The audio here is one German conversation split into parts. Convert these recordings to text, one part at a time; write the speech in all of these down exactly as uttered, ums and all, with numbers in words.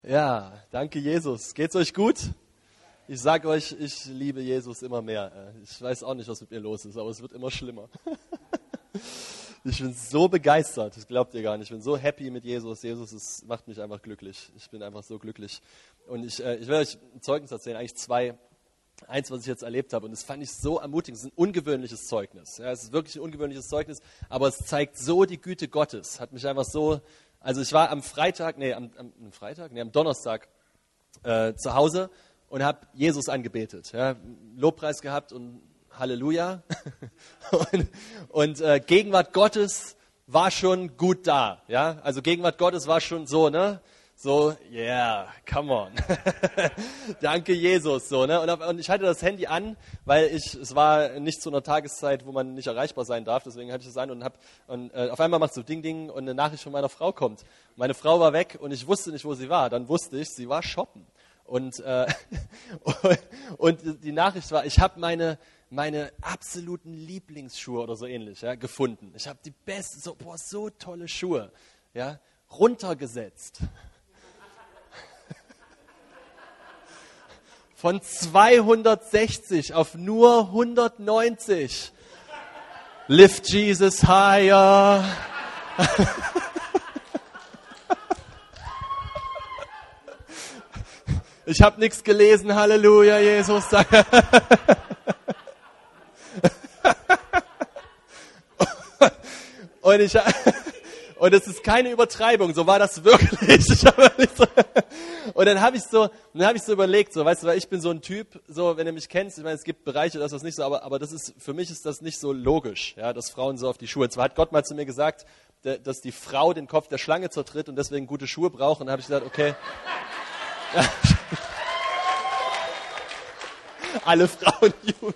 Ja, danke Jesus. Geht's euch gut? Ich sage euch, ich liebe Jesus immer mehr. Ich weiß auch nicht, was mit mir los ist, aber es wird immer schlimmer. Ich bin so begeistert, das glaubt ihr gar nicht. Ich bin so happy mit Jesus. Jesus ist, macht mich einfach glücklich. Ich bin einfach so glücklich. Und ich, äh, ich will euch ein Zeugnis erzählen, eigentlich zwei. Eins, was ich jetzt erlebt habe, und das fand ich so ermutigend. Es ist ein ungewöhnliches Zeugnis. Ja, es ist wirklich ein ungewöhnliches Zeugnis, aber es zeigt so die Güte Gottes. Hat mich einfach so... Also ich war am Freitag, nee, am, am Freitag, nee, am Donnerstag äh, zu Hause und habe Jesus angebetet. Ja, Lobpreis gehabt und Halleluja. und und äh, Gegenwart Gottes war schon gut da. Ja, also Gegenwart Gottes war schon so, ne? So, yeah, come on. Danke Jesus, so, ne? Und, und ich hatte das Handy an, weil ich, es war nicht zu einer Tageszeit, wo man nicht erreichbar sein darf, deswegen hatte ich es an und hab, und äh, auf einmal macht so Ding Ding und eine Nachricht von meiner Frau kommt. Meine Frau war weg und ich wusste nicht, wo sie war. Dann wusste ich, sie war shoppen. Und, äh, und die Nachricht war, ich habe meine, meine absoluten Lieblingsschuhe oder so ähnlich, ja, gefunden. Ich habe die besten, so, boah, so tolle Schuhe, ja, runtergesetzt. Von zweihundertsechzig auf nur hundertneunzig. Lift Jesus higher. Ich habe nichts gelesen. Halleluja, Jesus. Und ich Und es ist keine Übertreibung, so war das wirklich. Ich hab nicht so, und dann habe ich so, dann habe ich so überlegt, so, weißt du, weil ich bin so ein Typ, so, wenn du mich kennst, ich meine, es gibt Bereiche, das ist nicht so, aber, aber das ist, für mich ist das nicht so logisch, ja, dass Frauen so auf die Schuhe. Zwar hat Gott mal zu mir gesagt, dass die Frau den Kopf der Schlange zertritt und deswegen gute Schuhe braucht, und dann habe ich gesagt, okay. Ja. Alle Frauen,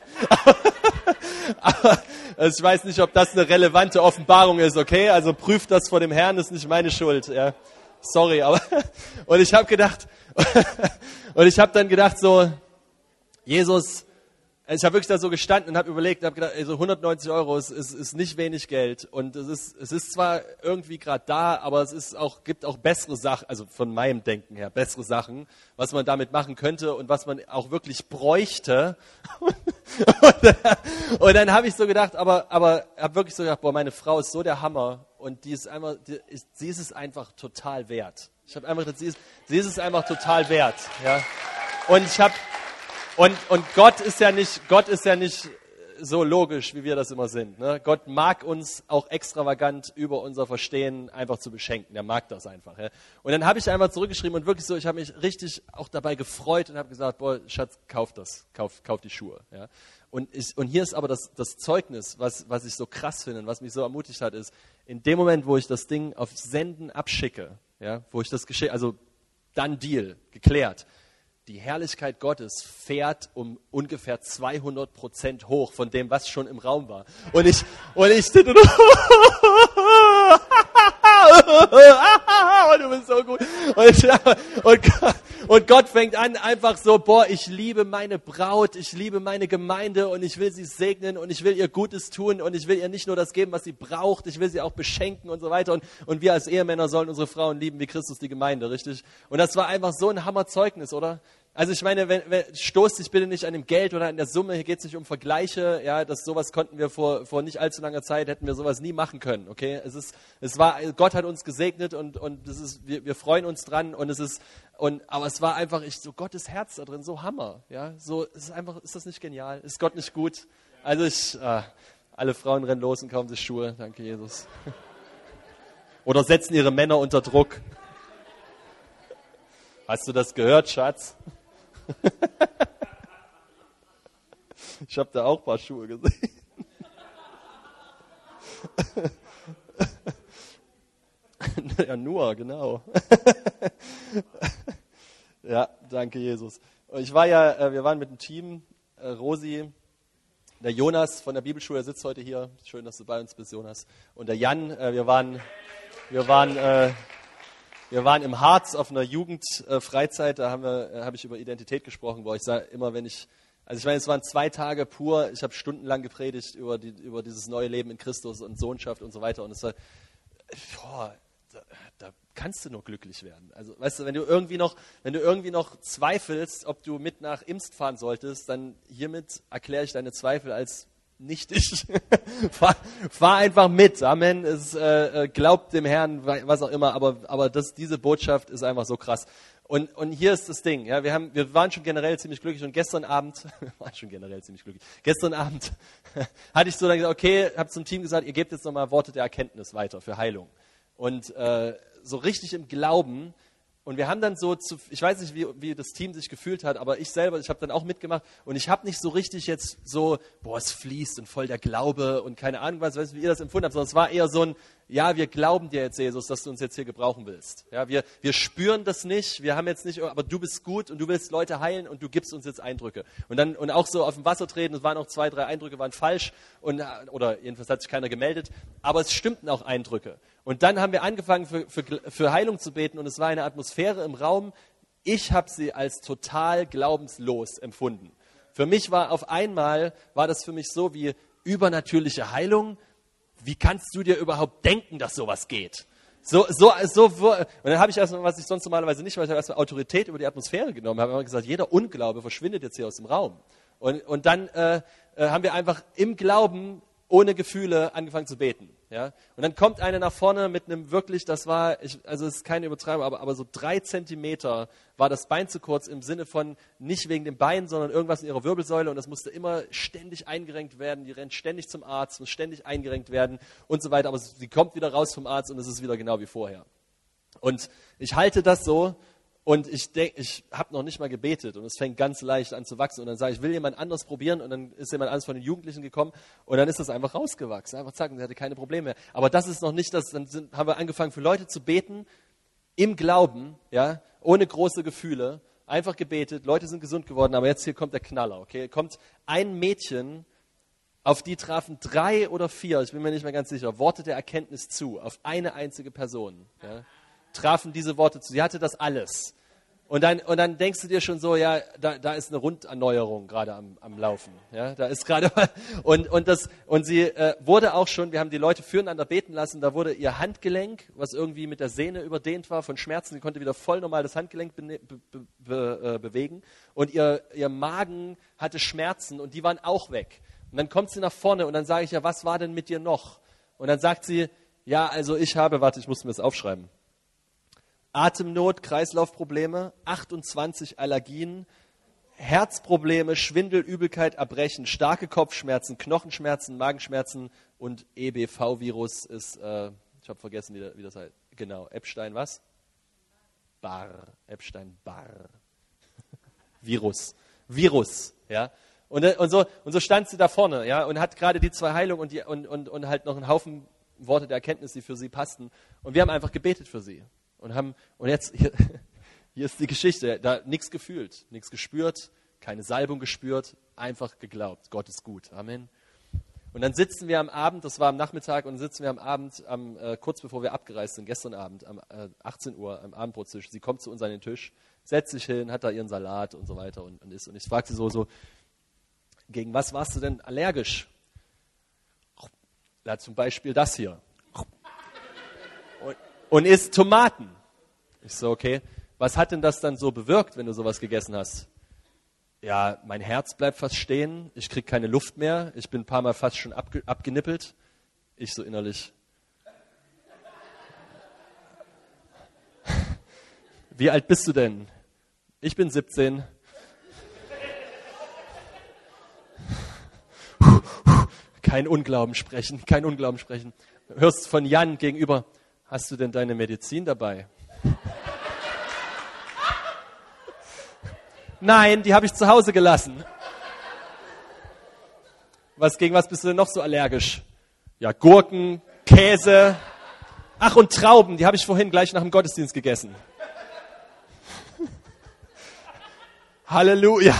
aber also ich weiß nicht, ob das eine relevante Offenbarung ist, okay? Also prüft das vor dem Herrn, das ist nicht meine Schuld. Ja. Sorry, aber und ich habe gedacht und ich habe dann gedacht so, Jesus, ich habe wirklich da so gestanden und habe überlegt, habe gedacht, also hundertneunzig Euro ist, ist, ist nicht wenig Geld, und es ist es ist zwar irgendwie gerade da, aber es ist auch gibt auch bessere Sachen, also von meinem Denken her bessere Sachen, was man damit machen könnte und was man auch wirklich bräuchte. Und, und dann habe ich so gedacht, aber aber habe wirklich so gedacht, boah, meine Frau ist so der Hammer, und die ist einfach, die ist, sie ist es einfach total wert. Ich habe einfach gedacht, sie ist sie ist es einfach total wert, ja. Und ich habe Und, und Gott ist ja nicht, Gott ist ja nicht so logisch, wie wir das immer sind. Ne? Gott mag uns auch extravagant über unser Verstehen einfach zu beschenken. Der mag das einfach. Ja? Und dann habe ich einfach zurückgeschrieben und wirklich so, ich habe mich richtig auch dabei gefreut und habe gesagt, boah, Schatz, kauf das, kauf, kauf die Schuhe. Ja? Und, ich, und hier ist aber das, das Zeugnis, was, was ich so krass finde und was mich so ermutigt hat, ist, in dem Moment, wo ich das Ding auf Senden abschicke, ja, wo ich das geschickt, also dann Deal, geklärt, die Herrlichkeit Gottes fährt um ungefähr zweihundert Prozent hoch von dem, was schon im Raum war. Und ich, und ich stehe und, und du bist so gut. Und, ich, und, und Gott fängt an einfach so, boah, ich liebe meine Braut, ich liebe meine Gemeinde und ich will sie segnen und ich will ihr Gutes tun und ich will ihr nicht nur das geben, was sie braucht, ich will sie auch beschenken und so weiter. Und, und wir als Ehemänner sollen unsere Frauen lieben wie Christus die Gemeinde, richtig? Und das war einfach so ein Hammerzeugnis, oder? Also ich meine, wenn, wenn, stoß dich bitte nicht an dem Geld oder an der Summe, hier geht es nicht um Vergleiche, ja, das sowas konnten wir vor, vor nicht allzu langer Zeit, hätten wir sowas nie machen können, okay? Es ist, es war, Gott hat uns gesegnet und, und das ist, wir, wir freuen uns dran und es ist, und, aber es war einfach, ich, so Gottes Herz da drin, so Hammer, ja, so, es ist einfach, ist das nicht genial? Ist Gott nicht gut? Also ich, äh, alle Frauen rennen los und kaufen sich Schuhe, danke Jesus. Oder setzen ihre Männer unter Druck. Hast du das gehört, Schatz? Ich habe da auch ein paar Schuhe gesehen. Ja, nur, genau. Ja, danke Jesus. Ich war ja, wir waren mit dem Team, Rosi, der Jonas von der Bibelschule, der sitzt heute hier. Schön, dass du bei uns bist, Jonas. Und der Jan, wir waren, wir waren, Wir waren im Harz auf einer Jugendfreizeit, da haben wir, habe ich über Identität gesprochen, wo ich sage immer, wenn ich, also ich meine, es waren zwei Tage pur, ich habe stundenlang gepredigt über, die, über dieses neue Leben in Christus und Sohnschaft und so weiter, und es war, boah, da kannst du nur glücklich werden. Also, weißt du, wenn du irgendwie noch, wenn du irgendwie noch zweifelst, ob du mit nach Imst fahren solltest, dann hiermit erkläre ich deine Zweifel als nichtig. fahr, fahr einfach mit. Amen. Es, äh, glaubt dem Herrn, was auch immer, aber, aber das, diese Botschaft ist einfach so krass. Und, und hier ist das Ding, ja, wir haben, wir waren schon generell ziemlich glücklich und gestern Abend, wir waren schon generell ziemlich glücklich, gestern Abend hatte ich so dann gesagt, okay, habe zum Team gesagt, ihr gebt jetzt nochmal Worte der Erkenntnis weiter für Heilung. Und äh, so richtig im Glauben. Und wir haben dann so, zu, ich weiß nicht, wie, wie das Team sich gefühlt hat, aber ich selber, ich habe dann auch mitgemacht und ich habe nicht so richtig jetzt so, boah, es fließt und voll der Glaube und keine Ahnung was, weiß, wie ihr das empfunden habt, sondern es war eher so ein, ja, wir glauben dir jetzt, Jesus, dass du uns jetzt hier gebrauchen willst. Ja, wir, wir spüren das nicht, wir haben jetzt nicht, aber du bist gut und du willst Leute heilen und du gibst uns jetzt Eindrücke. Und dann und auch so auf dem Wasser treten, es waren auch zwei, drei Eindrücke, waren falsch und, oder jedenfalls hat sich keiner gemeldet, aber es stimmten auch Eindrücke. Und dann haben wir angefangen für, für, für Heilung zu beten und es war eine Atmosphäre im Raum, ich habe sie als total glaubenslos empfunden. Für mich war auf einmal, war das für mich so wie übernatürliche Heilung. Wie kannst du dir überhaupt denken, dass sowas geht? So, so, so, und dann habe ich erstmal, was ich sonst normalerweise nicht mache, ich habe erstmal Autorität über die Atmosphäre genommen, habe immer gesagt, jeder Unglaube verschwindet jetzt hier aus dem Raum. Und, und dann äh, äh, haben wir einfach im Glauben ohne Gefühle angefangen zu beten. Ja? Und dann kommt einer nach vorne mit einem wirklich, das war, ich, also es ist keine Übertreibung, aber, aber so drei Zentimeter war das Bein zu kurz im Sinne von nicht wegen dem Bein, sondern irgendwas in ihrer Wirbelsäule und das musste immer ständig eingerenkt werden. Die rennt ständig zum Arzt, muss ständig eingerenkt werden und so weiter. Aber sie kommt wieder raus vom Arzt und es ist wieder genau wie vorher. Und ich halte das so. Und ich denke, ich habe noch nicht mal gebetet und es fängt ganz leicht an zu wachsen. Und dann sage ich, ich will jemand anderes probieren und dann ist jemand anderes von den Jugendlichen gekommen und dann ist das einfach rausgewachsen. Einfach zack, und sie hatte keine Probleme mehr. Aber das ist noch nicht das, dann sind, haben wir angefangen für Leute zu beten, im Glauben, ja, ohne große Gefühle, einfach gebetet, Leute sind gesund geworden, aber jetzt hier kommt der Knaller, okay? Kommt ein Mädchen, auf die trafen drei oder vier, ich bin mir nicht mehr ganz sicher, Worte der Erkenntnis zu, auf eine einzige Person, ja? Trafen diese Worte zu. Sie hatte das alles. Und dann, und dann denkst du dir schon so, ja, da, da ist eine Runderneuerung gerade am, am Laufen. Ja, da ist gerade und und das und sie äh, wurde auch schon. Wir haben die Leute füreinander beten lassen. Da wurde ihr Handgelenk, was irgendwie mit der Sehne überdehnt war von Schmerzen, sie konnte wieder voll normal das Handgelenk be, be, be, äh, bewegen. Und ihr ihr Magen hatte Schmerzen und die waren auch weg. Und dann kommt sie nach vorne und dann sage ich ja, was war denn mit dir noch? Und dann sagt sie, ja, also ich habe, warte, ich muss mir das aufschreiben. Atemnot, Kreislaufprobleme, achtundzwanzig Allergien, Herzprobleme, Schwindel, Übelkeit, Erbrechen, starke Kopfschmerzen, Knochenschmerzen, Magenschmerzen und E B V-Virus ist, äh, ich habe vergessen, wie, wie das heißt. Genau, Epstein was? Barr, Epstein-Barr. Virus, Virus, ja. Und, und, so, und so stand sie da vorne, ja, und hat gerade die zwei Heilungen und, die, und, und, und halt noch einen Haufen Worte der Erkenntnis, die für sie passten. Und wir haben einfach gebetet für sie. Und haben, und jetzt, hier, hier ist die Geschichte, da nichts gefühlt, nichts gespürt, keine Salbung gespürt, einfach geglaubt, Gott ist gut, Amen. Und dann sitzen wir am Abend, das war am Nachmittag, und dann sitzen wir am Abend, am, äh, kurz bevor wir abgereist sind, gestern Abend, um äh, achtzehn Uhr am Abendbrottisch, sie kommt zu uns an den Tisch, setzt sich hin, hat da ihren Salat und so weiter und, und isst. Und ich frage sie so, so, gegen was warst du denn allergisch? Ja, zum Beispiel das hier. Und, und isst Tomaten. Ich so, okay, was hat denn das dann so bewirkt, wenn du sowas gegessen hast? Ja, mein Herz bleibt fast stehen, ich kriege keine Luft mehr, ich bin ein paar Mal fast schon abge- abgenippelt. Ich so innerlich. Wie alt bist du denn? Ich bin siebzehn. Kein Unglauben sprechen, kein Unglauben sprechen. Hörst von Jan gegenüber, hast du denn deine Medizin dabei? Nein, die habe ich zu Hause gelassen. Was, gegen was bist du denn noch so allergisch? Ja, Gurken, Käse. Ach, und Trauben, die habe ich vorhin gleich nach dem Gottesdienst gegessen. Halleluja.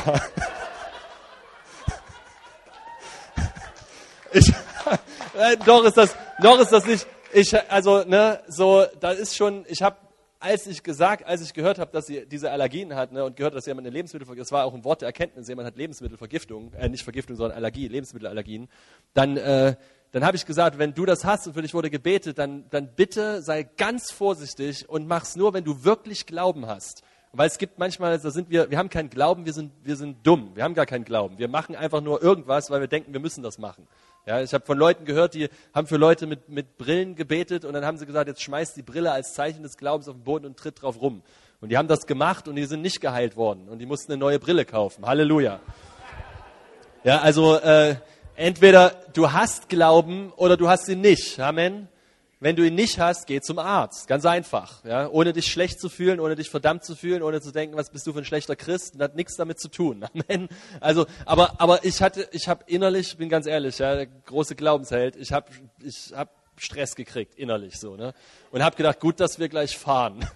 Ich, äh, doch ist das, noch ist das nicht. Ich, also ne, so, da ist schon. Ich habe, als ich gesagt, als ich gehört habe, dass sie diese Allergien hat, ne, und gehört, dass jemand eine Lebensmittelvergiftung, das war auch ein Wort der Erkenntnis, jemand hat Lebensmittelvergiftung, äh, nicht Vergiftung, sondern Allergie, Lebensmittelallergien. Dann, äh, Dann habe ich gesagt, wenn du das hast und für dich wurde gebetet, dann, dann bitte sei ganz vorsichtig und mach's nur, wenn du wirklich Glauben hast. Weil es gibt manchmal, da sind wir, wir haben keinen Glauben, wir sind, wir sind dumm, wir haben gar keinen Glauben. Wir machen einfach nur irgendwas, weil wir denken, wir müssen das machen. Ja, ich habe von Leuten gehört, die haben für Leute mit, mit Brillen gebetet und dann haben sie gesagt, jetzt schmeißt die Brille als Zeichen des Glaubens auf den Boden und tritt drauf rum. Und die haben das gemacht und die sind nicht geheilt worden und die mussten eine neue Brille kaufen. Halleluja. Ja, also äh, entweder du hast Glauben oder du hast ihn nicht. Amen. Wenn du ihn nicht hast, geh zum Arzt. Ganz einfach. Ja? Ohne dich schlecht zu fühlen, ohne dich verdammt zu fühlen, ohne zu denken, was bist du für ein schlechter Christ. Das hat nichts damit zu tun. Amen. Also, aber, aber ich hatte, ich habe innerlich, bin ganz ehrlich, ja, der große Glaubensheld, ich habe ich hab Stress gekriegt, innerlich so. Ne? Und habe gedacht, gut, dass wir gleich fahren.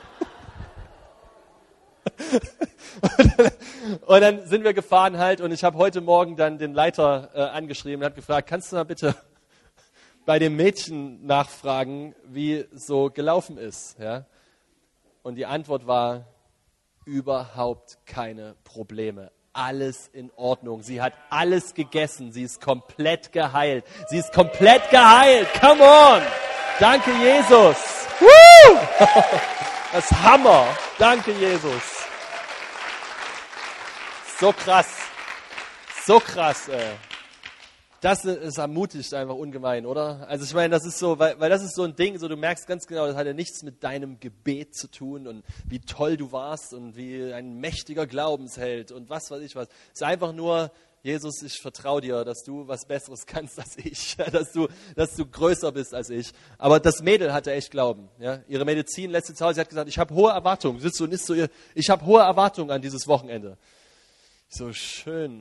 Und dann sind wir gefahren halt und ich habe heute Morgen dann den Leiter äh, angeschrieben und habe gefragt, kannst du mal bitte bei dem Mädchen nachfragen, wie so gelaufen ist. Ja? Und die Antwort war, überhaupt keine Probleme. Alles in Ordnung. Sie hat alles gegessen. Sie ist komplett geheilt. Sie ist komplett geheilt. Come on. Danke, Jesus. Woo! Das ist Hammer. Danke, Jesus. So krass. So krass, ey. Das ist ermutigt einfach ungemein, oder? Also ich meine, das ist so, weil, weil das ist so ein Ding, so du merkst ganz genau, das hat ja nichts mit deinem Gebet zu tun und wie toll du warst und wie ein mächtiger Glaubensheld und was weiß ich was. Es ist einfach nur, Jesus, ich vertraue dir, dass du was Besseres kannst als ich, dass du, dass du größer bist als ich. Aber das Mädel hatte echt Glauben. Ja? Ihre Medizin letzte Zeit, sie hat gesagt, ich habe hohe Erwartungen. Sitzt so und ist so, ich habe hohe Erwartungen an dieses Wochenende. So schön.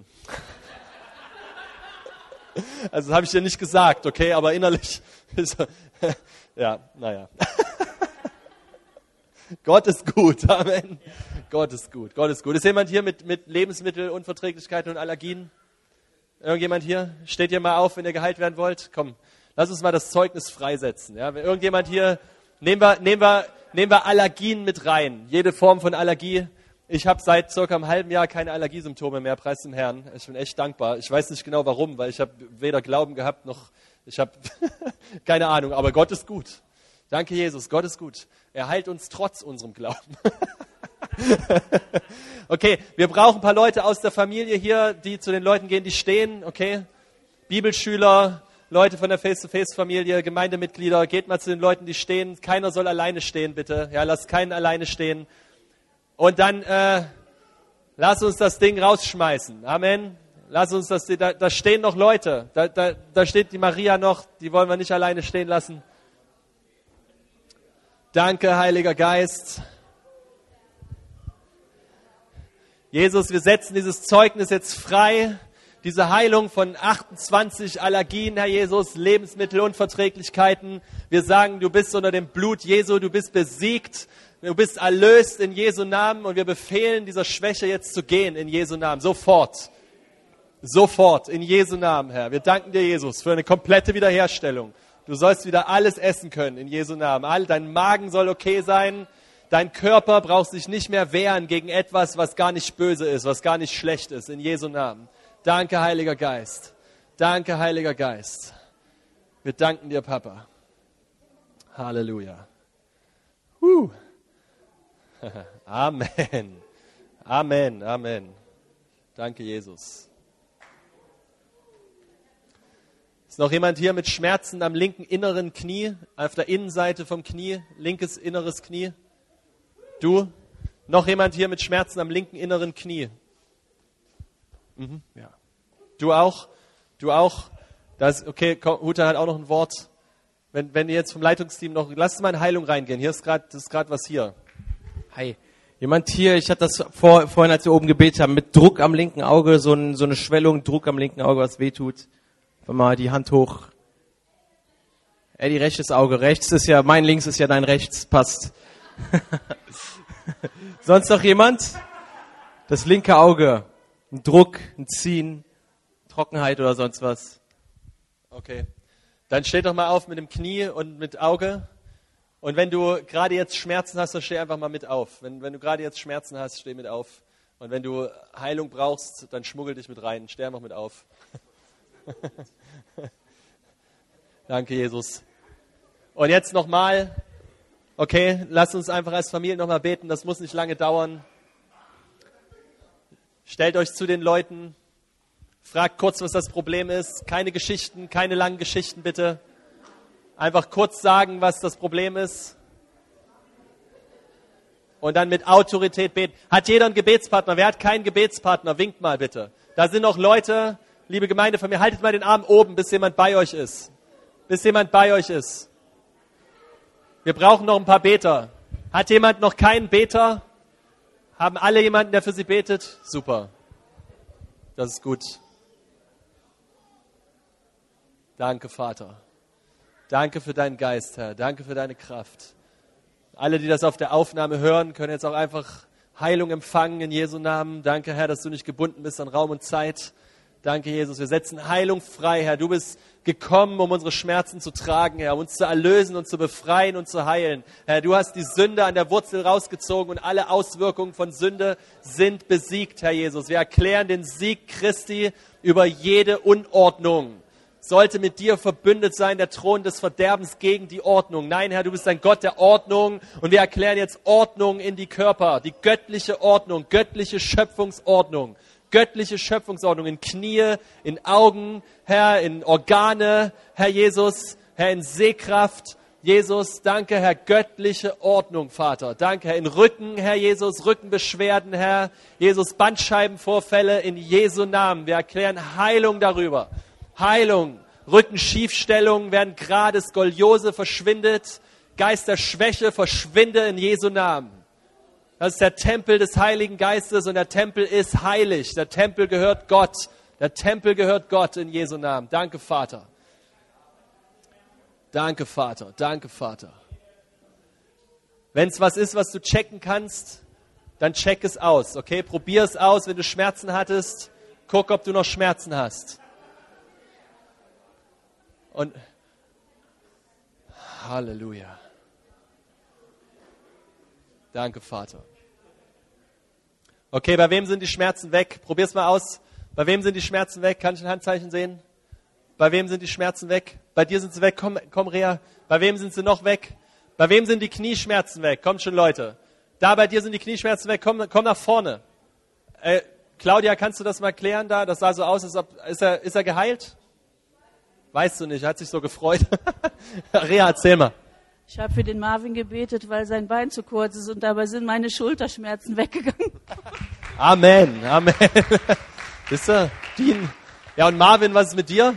Also das habe ich dir nicht gesagt, okay, aber innerlich ist, ja, naja. Gott ist gut, Amen. Gott ist gut, Gott ist gut. Ist jemand hier mit, mit Lebensmittelunverträglichkeiten und Allergien? Irgendjemand hier? Steht ihr mal auf, wenn ihr geheilt werden wollt? Komm, lass uns mal das Zeugnis freisetzen. Ja? Wenn irgendjemand hier, nehmen wir, nehmen wir, nehmen wir Allergien mit rein. Jede Form von Allergie. Ich habe seit circa einem halben Jahr keine Allergiesymptome mehr, preis dem Herrn. Ich bin echt dankbar. Ich weiß nicht genau warum, weil ich habe weder Glauben gehabt, noch, ich habe keine Ahnung, aber Gott ist gut. Danke, Jesus, Gott ist gut. Er heilt uns trotz unserem Glauben. Okay, wir brauchen ein paar Leute aus der Familie hier, die zu den Leuten gehen, die stehen, okay? Bibelschüler, Leute von der Face-to-Face-Familie, Gemeindemitglieder, geht mal zu den Leuten, die stehen. Keiner soll alleine stehen, bitte. Ja, lasst keinen alleine stehen. Und dann äh, lass uns das Ding rausschmeißen. Amen. Lass uns das, da, da stehen noch Leute. Da, da, da steht die Maria noch, die wollen wir nicht alleine stehen lassen. Danke, Heiliger Geist. Jesus, wir setzen dieses Zeugnis jetzt frei. Diese Heilung von achtundzwanzig Allergien, Herr Jesus, Lebensmittelunverträglichkeiten. Wir sagen, du bist unter dem Blut Jesu, du bist besiegt. Du bist erlöst in Jesu Namen und wir befehlen dieser Schwäche jetzt zu gehen in Jesu Namen. Sofort. Sofort in Jesu Namen, Herr. Wir danken dir, Jesus, für eine komplette Wiederherstellung. Du sollst wieder alles essen können in Jesu Namen. All, dein Magen soll okay sein. Dein Körper braucht sich nicht mehr wehren gegen etwas, was gar nicht böse ist, was gar nicht schlecht ist. In Jesu Namen. Danke, Heiliger Geist. Danke, Heiliger Geist. Wir danken dir, Papa. Halleluja. Huh. Amen. Amen. Amen. Danke, Jesus. Ist noch jemand hier mit Schmerzen am linken inneren Knie, auf der Innenseite vom Knie, linkes inneres Knie? Du? Noch jemand hier mit Schmerzen am linken inneren Knie? Mhm, ja. Du auch? Du auch? Das, okay, Huta hat auch noch ein Wort. Wenn, wenn ihr jetzt vom Leitungsteam noch, lasst mal in Heilung reingehen. Hier ist gerade, das ist gerade was hier. Hi. Jemand hier, ich hatte das vor, vorhin, als wir oben gebetet haben, mit Druck am linken Auge, so, ein, so eine Schwellung, Druck am linken Auge, was wehtut. Mal die Hand hoch. Ey, die rechtes Auge. Rechts ist ja, mein links ist ja dein rechts, passt. Sonst noch jemand? Das linke Auge. Ein Druck, ein Ziehen, Trockenheit oder sonst was. Okay. Dann steh doch mal auf mit dem Knie und mit Auge. Und wenn du gerade jetzt Schmerzen hast, dann steh einfach mal mit auf. Wenn, wenn du gerade jetzt Schmerzen hast, steh mit auf. Und wenn du Heilung brauchst, dann schmuggel dich mit rein. Steh einfach mit auf. Danke, Jesus. Und jetzt nochmal, okay, lasst uns einfach als Familie nochmal beten, das muss nicht lange dauern. Stellt euch zu den Leuten, fragt kurz, was das Problem ist. Keine Geschichten, keine langen Geschichten bitte. Einfach kurz sagen, was das Problem ist. Und dann mit Autorität beten. Hat jeder einen Gebetspartner? Wer hat keinen Gebetspartner? Winkt mal bitte. Da sind noch Leute, liebe Gemeinde von mir, haltet mal den Arm oben, bis jemand bei euch ist. Bis jemand bei euch ist. Wir brauchen noch ein paar Beter. Hat jemand noch keinen Beter? Haben alle jemanden, der für sie betet? Super. Das ist gut. Danke, Vater. Danke für deinen Geist, Herr. Danke für deine Kraft. Alle, die das auf der Aufnahme hören, können jetzt auch einfach Heilung empfangen in Jesu Namen. Danke, Herr, dass du nicht gebunden bist an Raum und Zeit. Danke, Jesus. Wir setzen Heilung frei, Herr. Du bist gekommen, um unsere Schmerzen zu tragen, Herr, um uns zu erlösen und zu befreien und zu heilen. Herr, du hast die Sünde an der Wurzel rausgezogen und alle Auswirkungen von Sünde sind besiegt, Herr Jesus. Wir erklären den Sieg Christi über jede Unordnung. Sollte mit dir verbündet sein, der Thron des Verderbens gegen die Ordnung. Nein, Herr, du bist ein Gott der Ordnung und wir erklären jetzt Ordnung in die Körper, die göttliche Ordnung, göttliche Schöpfungsordnung. Göttliche Schöpfungsordnung in Knie, in Augen, Herr, in Organe, Herr Jesus, Herr, in Sehkraft. Jesus, danke, Herr, göttliche Ordnung, Vater. Danke, Herr, in Rücken, Herr Jesus, Rückenbeschwerden, Herr. Jesus, Bandscheibenvorfälle in Jesu Namen. Wir erklären Heilung darüber. Heilung, Rückenschiefstellungen werden gerade, Skoliose verschwindet, Geist der Schwäche verschwinde in Jesu Namen. Das ist der Tempel des Heiligen Geistes und der Tempel ist heilig. Der Tempel gehört Gott. Der Tempel gehört Gott in Jesu Namen. Danke, Vater. Danke, Vater. Danke, Vater. Wenn es was ist, was du checken kannst, dann check es aus. Okay, probier es aus. Wenn du Schmerzen hattest, guck, ob du noch Schmerzen hast. Und Halleluja. Danke, Vater. Okay, bei wem sind die Schmerzen weg? Probier's mal aus. Bei wem sind die Schmerzen weg? Kann ich ein Handzeichen sehen? Bei wem sind die Schmerzen weg? Bei dir sind sie weg. Komm, komm, Rea. Bei wem sind sie noch weg? Bei wem sind die Knieschmerzen weg? Kommt schon, Leute. Da bei dir sind die Knieschmerzen weg. Komm, komm nach vorne. Äh, Claudia, kannst du das mal klären da? Das sah so aus, als ob, ist er, ist er geheilt? Weißt du nicht, hat sich so gefreut. Rea, erzähl mal. Ich habe für den Marvin gebetet, weil sein Bein zu kurz ist und dabei sind meine Schulterschmerzen weggegangen. Amen, Amen. Wisst ihr, Dean? Ja, und Marvin, was ist mit dir?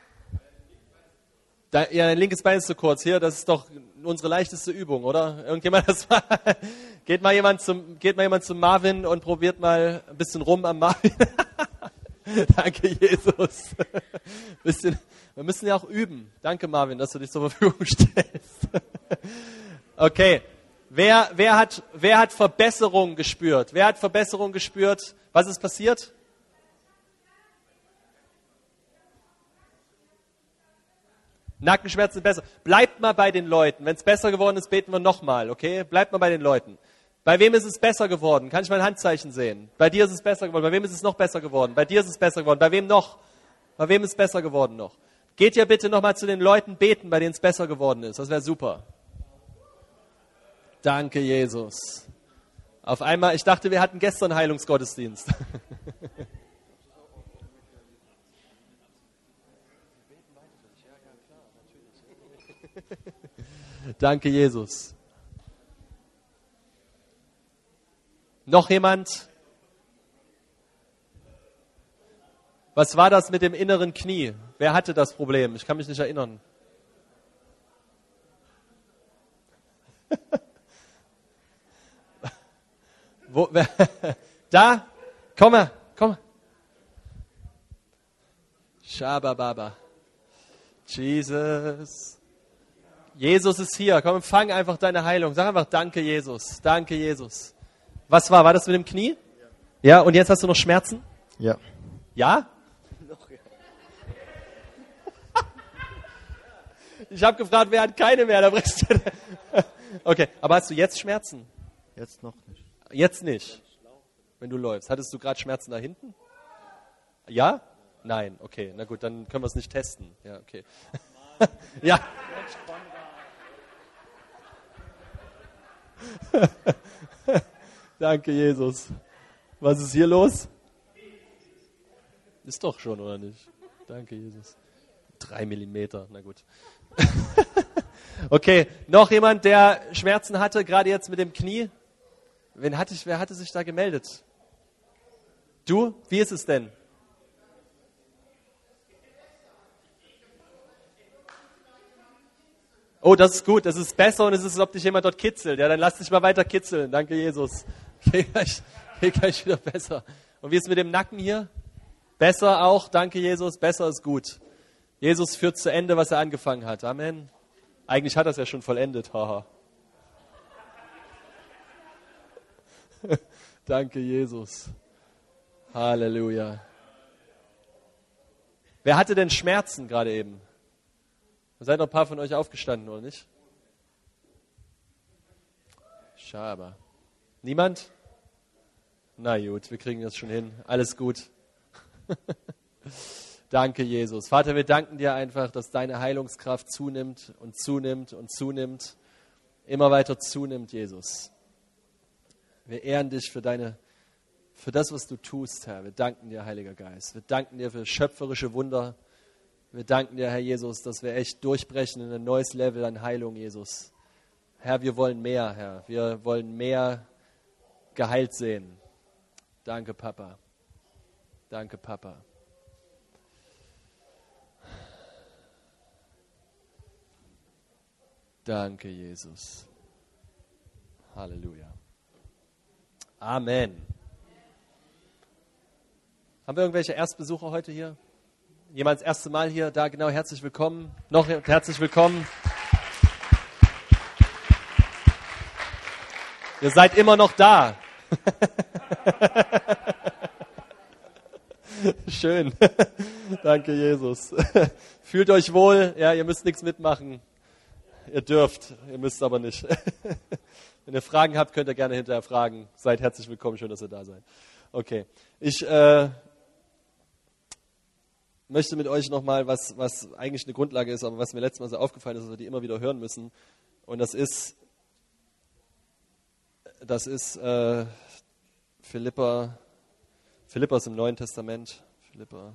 Da, ja, dein linkes Bein ist zu kurz. Hier, das ist doch unsere leichteste Übung, oder? Irgendjemand das mal, geht mal jemand zum, geht mal jemand zum Marvin und probiert mal ein bisschen rum am Marvin. Danke, Jesus. Bisschen, wir müssen ja auch üben. Danke, Marvin, dass du dich zur Verfügung stellst. Okay. Wer, wer hat, wer hat Verbesserung gespürt? Wer hat Verbesserung gespürt? Was ist passiert? Nackenschmerzen besser. Bleibt mal bei den Leuten. Wenn es besser geworden ist, beten wir nochmal, okay? Bleibt mal bei den Leuten. Bei wem ist es besser geworden? Kann ich mal ein Handzeichen sehen? Bei dir ist es besser geworden. Bei wem ist es noch besser geworden? Bei dir ist es besser geworden. Bei wem noch? Bei wem ist es besser geworden noch? Geht ja bitte nochmal zu den Leuten beten, bei denen es besser geworden ist. Das wäre super. Danke, Jesus. Auf einmal, ich dachte, wir hatten gestern Heilungsgottesdienst. Danke, Jesus. Noch jemand? Was war das mit dem inneren Knie? Wer hatte das Problem? Ich kann mich nicht erinnern. Wo, wer, da? Komm mal, komm. Shabababa. Jesus. Jesus ist hier. Komm, empfang einfach deine Heilung. Sag einfach, danke, Jesus. Danke, Jesus. Was war? War das mit dem Knie? Ja. Ja, und jetzt hast du noch Schmerzen? Ja. Ja? Noch, ja. Ich habe gefragt, wer hat keine mehr? Da bringst du okay, aber hast du jetzt Schmerzen? Jetzt noch nicht. Jetzt nicht, wenn du läufst. Hattest du gerade Schmerzen da hinten? Ja? Nein, okay. Na gut, dann können wir es nicht testen. Ja, okay. Ja. Danke, Jesus. Was ist hier los? Ist doch schon, oder nicht? Danke, Jesus. Drei Millimeter, na gut. Okay, noch jemand, der Schmerzen hatte, gerade jetzt mit dem Knie? Wen hatte ich, wer hatte sich da gemeldet? Du? Wie ist es denn? Oh, das ist gut, das ist besser und es ist, als ob dich jemand dort kitzelt. Ja, dann lass dich mal weiter kitzeln. Danke, Jesus. Geht gleich, geht gleich wieder besser. Und wie ist es mit dem Nacken hier? Besser auch, danke, Jesus. Besser ist gut. Jesus führt zu Ende, was er angefangen hat. Amen. Eigentlich hat er es ja schon vollendet. Haha. Danke, Jesus. Halleluja. Wer hatte denn Schmerzen gerade eben? Seid noch ein paar von euch aufgestanden, oder nicht? Schade. Niemand? Na gut, wir kriegen das schon hin. Alles gut. Danke, Jesus. Vater, wir danken dir einfach, dass deine Heilungskraft zunimmt und zunimmt und zunimmt. Immer weiter zunimmt, Jesus. Wir ehren dich für deine, für das, was du tust, Herr. Wir danken dir, Heiliger Geist. Wir danken dir für schöpferische Wunder. Wir danken dir, Herr Jesus, dass wir echt durchbrechen in ein neues Level an Heilung, Jesus. Herr, wir wollen mehr, Herr. Wir wollen mehr geheilt sehen. Danke, Papa. Danke, Papa. Danke, Jesus. Halleluja. Amen. Haben wir irgendwelche Erstbesucher heute hier? Jemand das erste Mal hier? Da, genau, herzlich willkommen. Noch herzlich willkommen. Ihr seid immer noch da. Schön. Danke, Jesus. Fühlt euch wohl. Ja, ihr müsst nichts mitmachen. Ihr dürft, ihr müsst aber nicht. Wenn ihr Fragen habt, könnt ihr gerne hinterher fragen. Seid herzlich willkommen, schön, dass ihr da seid. Okay, ich äh, möchte mit euch nochmal, was, was eigentlich eine Grundlage ist, aber was mir letztes Mal so aufgefallen ist, dass wir die immer wieder hören müssen. Und das ist, das ist äh, Philippa, Philippa ist im Neuen Testament. Philippa,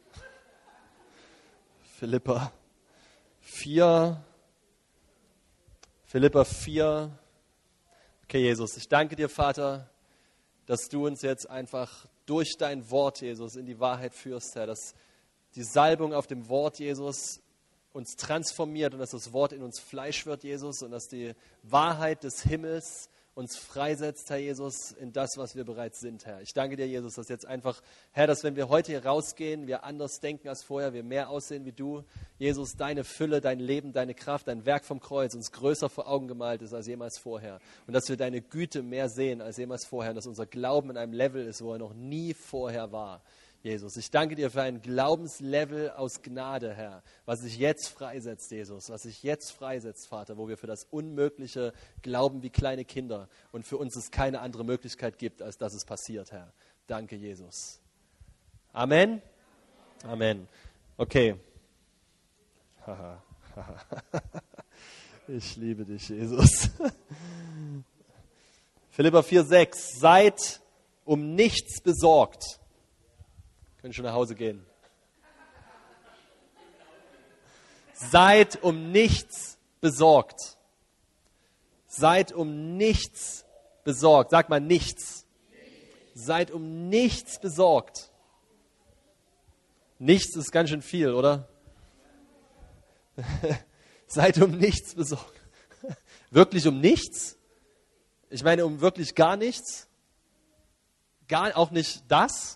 Philippa vier, Philippa vier. Okay, Jesus, ich danke dir, Vater, dass du uns jetzt einfach durch dein Wort, Jesus, in die Wahrheit führst, Herr, dass die Salbung auf dem Wort, Jesus, uns transformiert und dass das Wort in uns Fleisch wird, Jesus, und dass die Wahrheit des Himmels uns freisetzt, Herr Jesus, in das, was wir bereits sind, Herr. Ich danke dir, Jesus, dass jetzt einfach, Herr, dass wenn wir heute hier rausgehen, wir anders denken als vorher, wir mehr aussehen wie du. Jesus, deine Fülle, dein Leben, deine Kraft, dein Werk vom Kreuz uns größer vor Augen gemalt ist als jemals vorher. Und dass wir deine Güte mehr sehen als jemals vorher. Und dass unser Glauben in einem Level ist, wo er noch nie vorher war. Jesus, ich danke dir für ein Glaubenslevel aus Gnade, Herr, was sich jetzt freisetzt, Jesus, was sich jetzt freisetzt, Vater, wo wir für das Unmögliche glauben wie kleine Kinder und für uns es keine andere Möglichkeit gibt, als dass es passiert, Herr. Danke, Jesus. Amen? Amen. Okay. Ich liebe dich, Jesus. Philipper vier, sechs. Seid um nichts besorgt. Können schon nach Hause gehen. Seid um nichts besorgt. Seid um nichts besorgt. Sag mal nichts. Seid um nichts besorgt. Nichts ist ganz schön viel, oder? Seid um nichts besorgt. Wirklich um nichts? Ich meine, um wirklich gar nichts? Gar auch nicht das?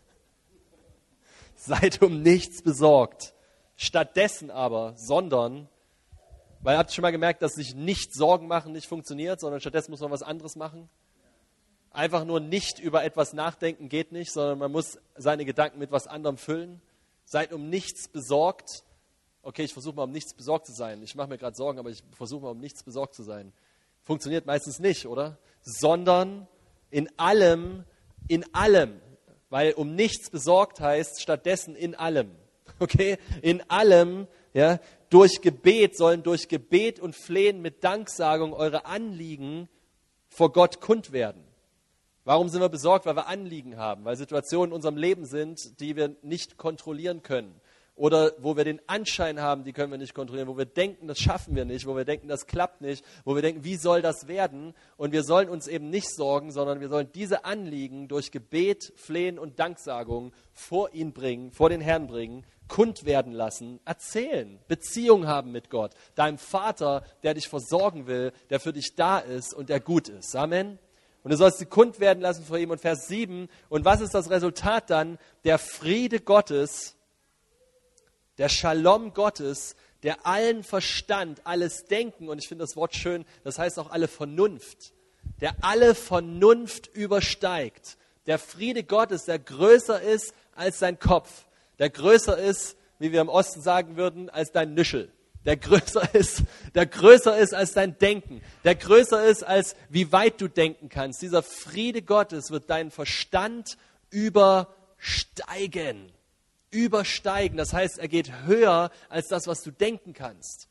Seid um nichts besorgt. Stattdessen aber, sondern, weil habt ihr schon mal gemerkt, dass sich nicht Sorgen machen nicht funktioniert, sondern stattdessen muss man was anderes machen? Einfach nur nicht über etwas nachdenken geht nicht, sondern man muss seine Gedanken mit was anderem füllen. Seid um nichts besorgt. Okay, ich versuche mal um nichts besorgt zu sein. Ich mache mir gerade Sorgen, aber ich versuche mal um nichts besorgt zu sein. Funktioniert meistens nicht, oder? Sondern in allem, in allem. Weil um nichts besorgt heißt, stattdessen in allem. Okay? In allem, ja, durch Gebet, sollen durch Gebet und Flehen mit Danksagung eure Anliegen vor Gott kund werden. Warum sind wir besorgt? Weil wir Anliegen haben, weil Situationen in unserem Leben sind, die wir nicht kontrollieren können. Oder wo wir den Anschein haben, die können wir nicht kontrollieren, wo wir denken, das schaffen wir nicht, wo wir denken, das klappt nicht, wo wir denken, wie soll das werden? Und wir sollen uns eben nicht sorgen, sondern wir sollen diese Anliegen durch Gebet, Flehen und Danksagung vor ihn bringen, vor den Herrn bringen, kund werden lassen, erzählen, Beziehung haben mit Gott, deinem Vater, der dich versorgen will, der für dich da ist und der gut ist. Amen. Und du sollst sie kund werden lassen vor ihm. Und Vers sieben, und was ist das Resultat dann? Der Friede Gottes, der Shalom Gottes, der allen Verstand, alles Denken, und ich finde das Wort schön, das heißt auch alle Vernunft, der alle Vernunft übersteigt. Der Friede Gottes, der größer ist als dein Kopf, der größer ist, wie wir im Osten sagen würden, als dein Nüschel. Der größer ist, der größer ist als dein Denken, der größer ist als wie weit du denken kannst. Dieser Friede Gottes wird deinen Verstand übersteigen. Übersteigen, das heißt, er geht höher als das, was du denken kannst.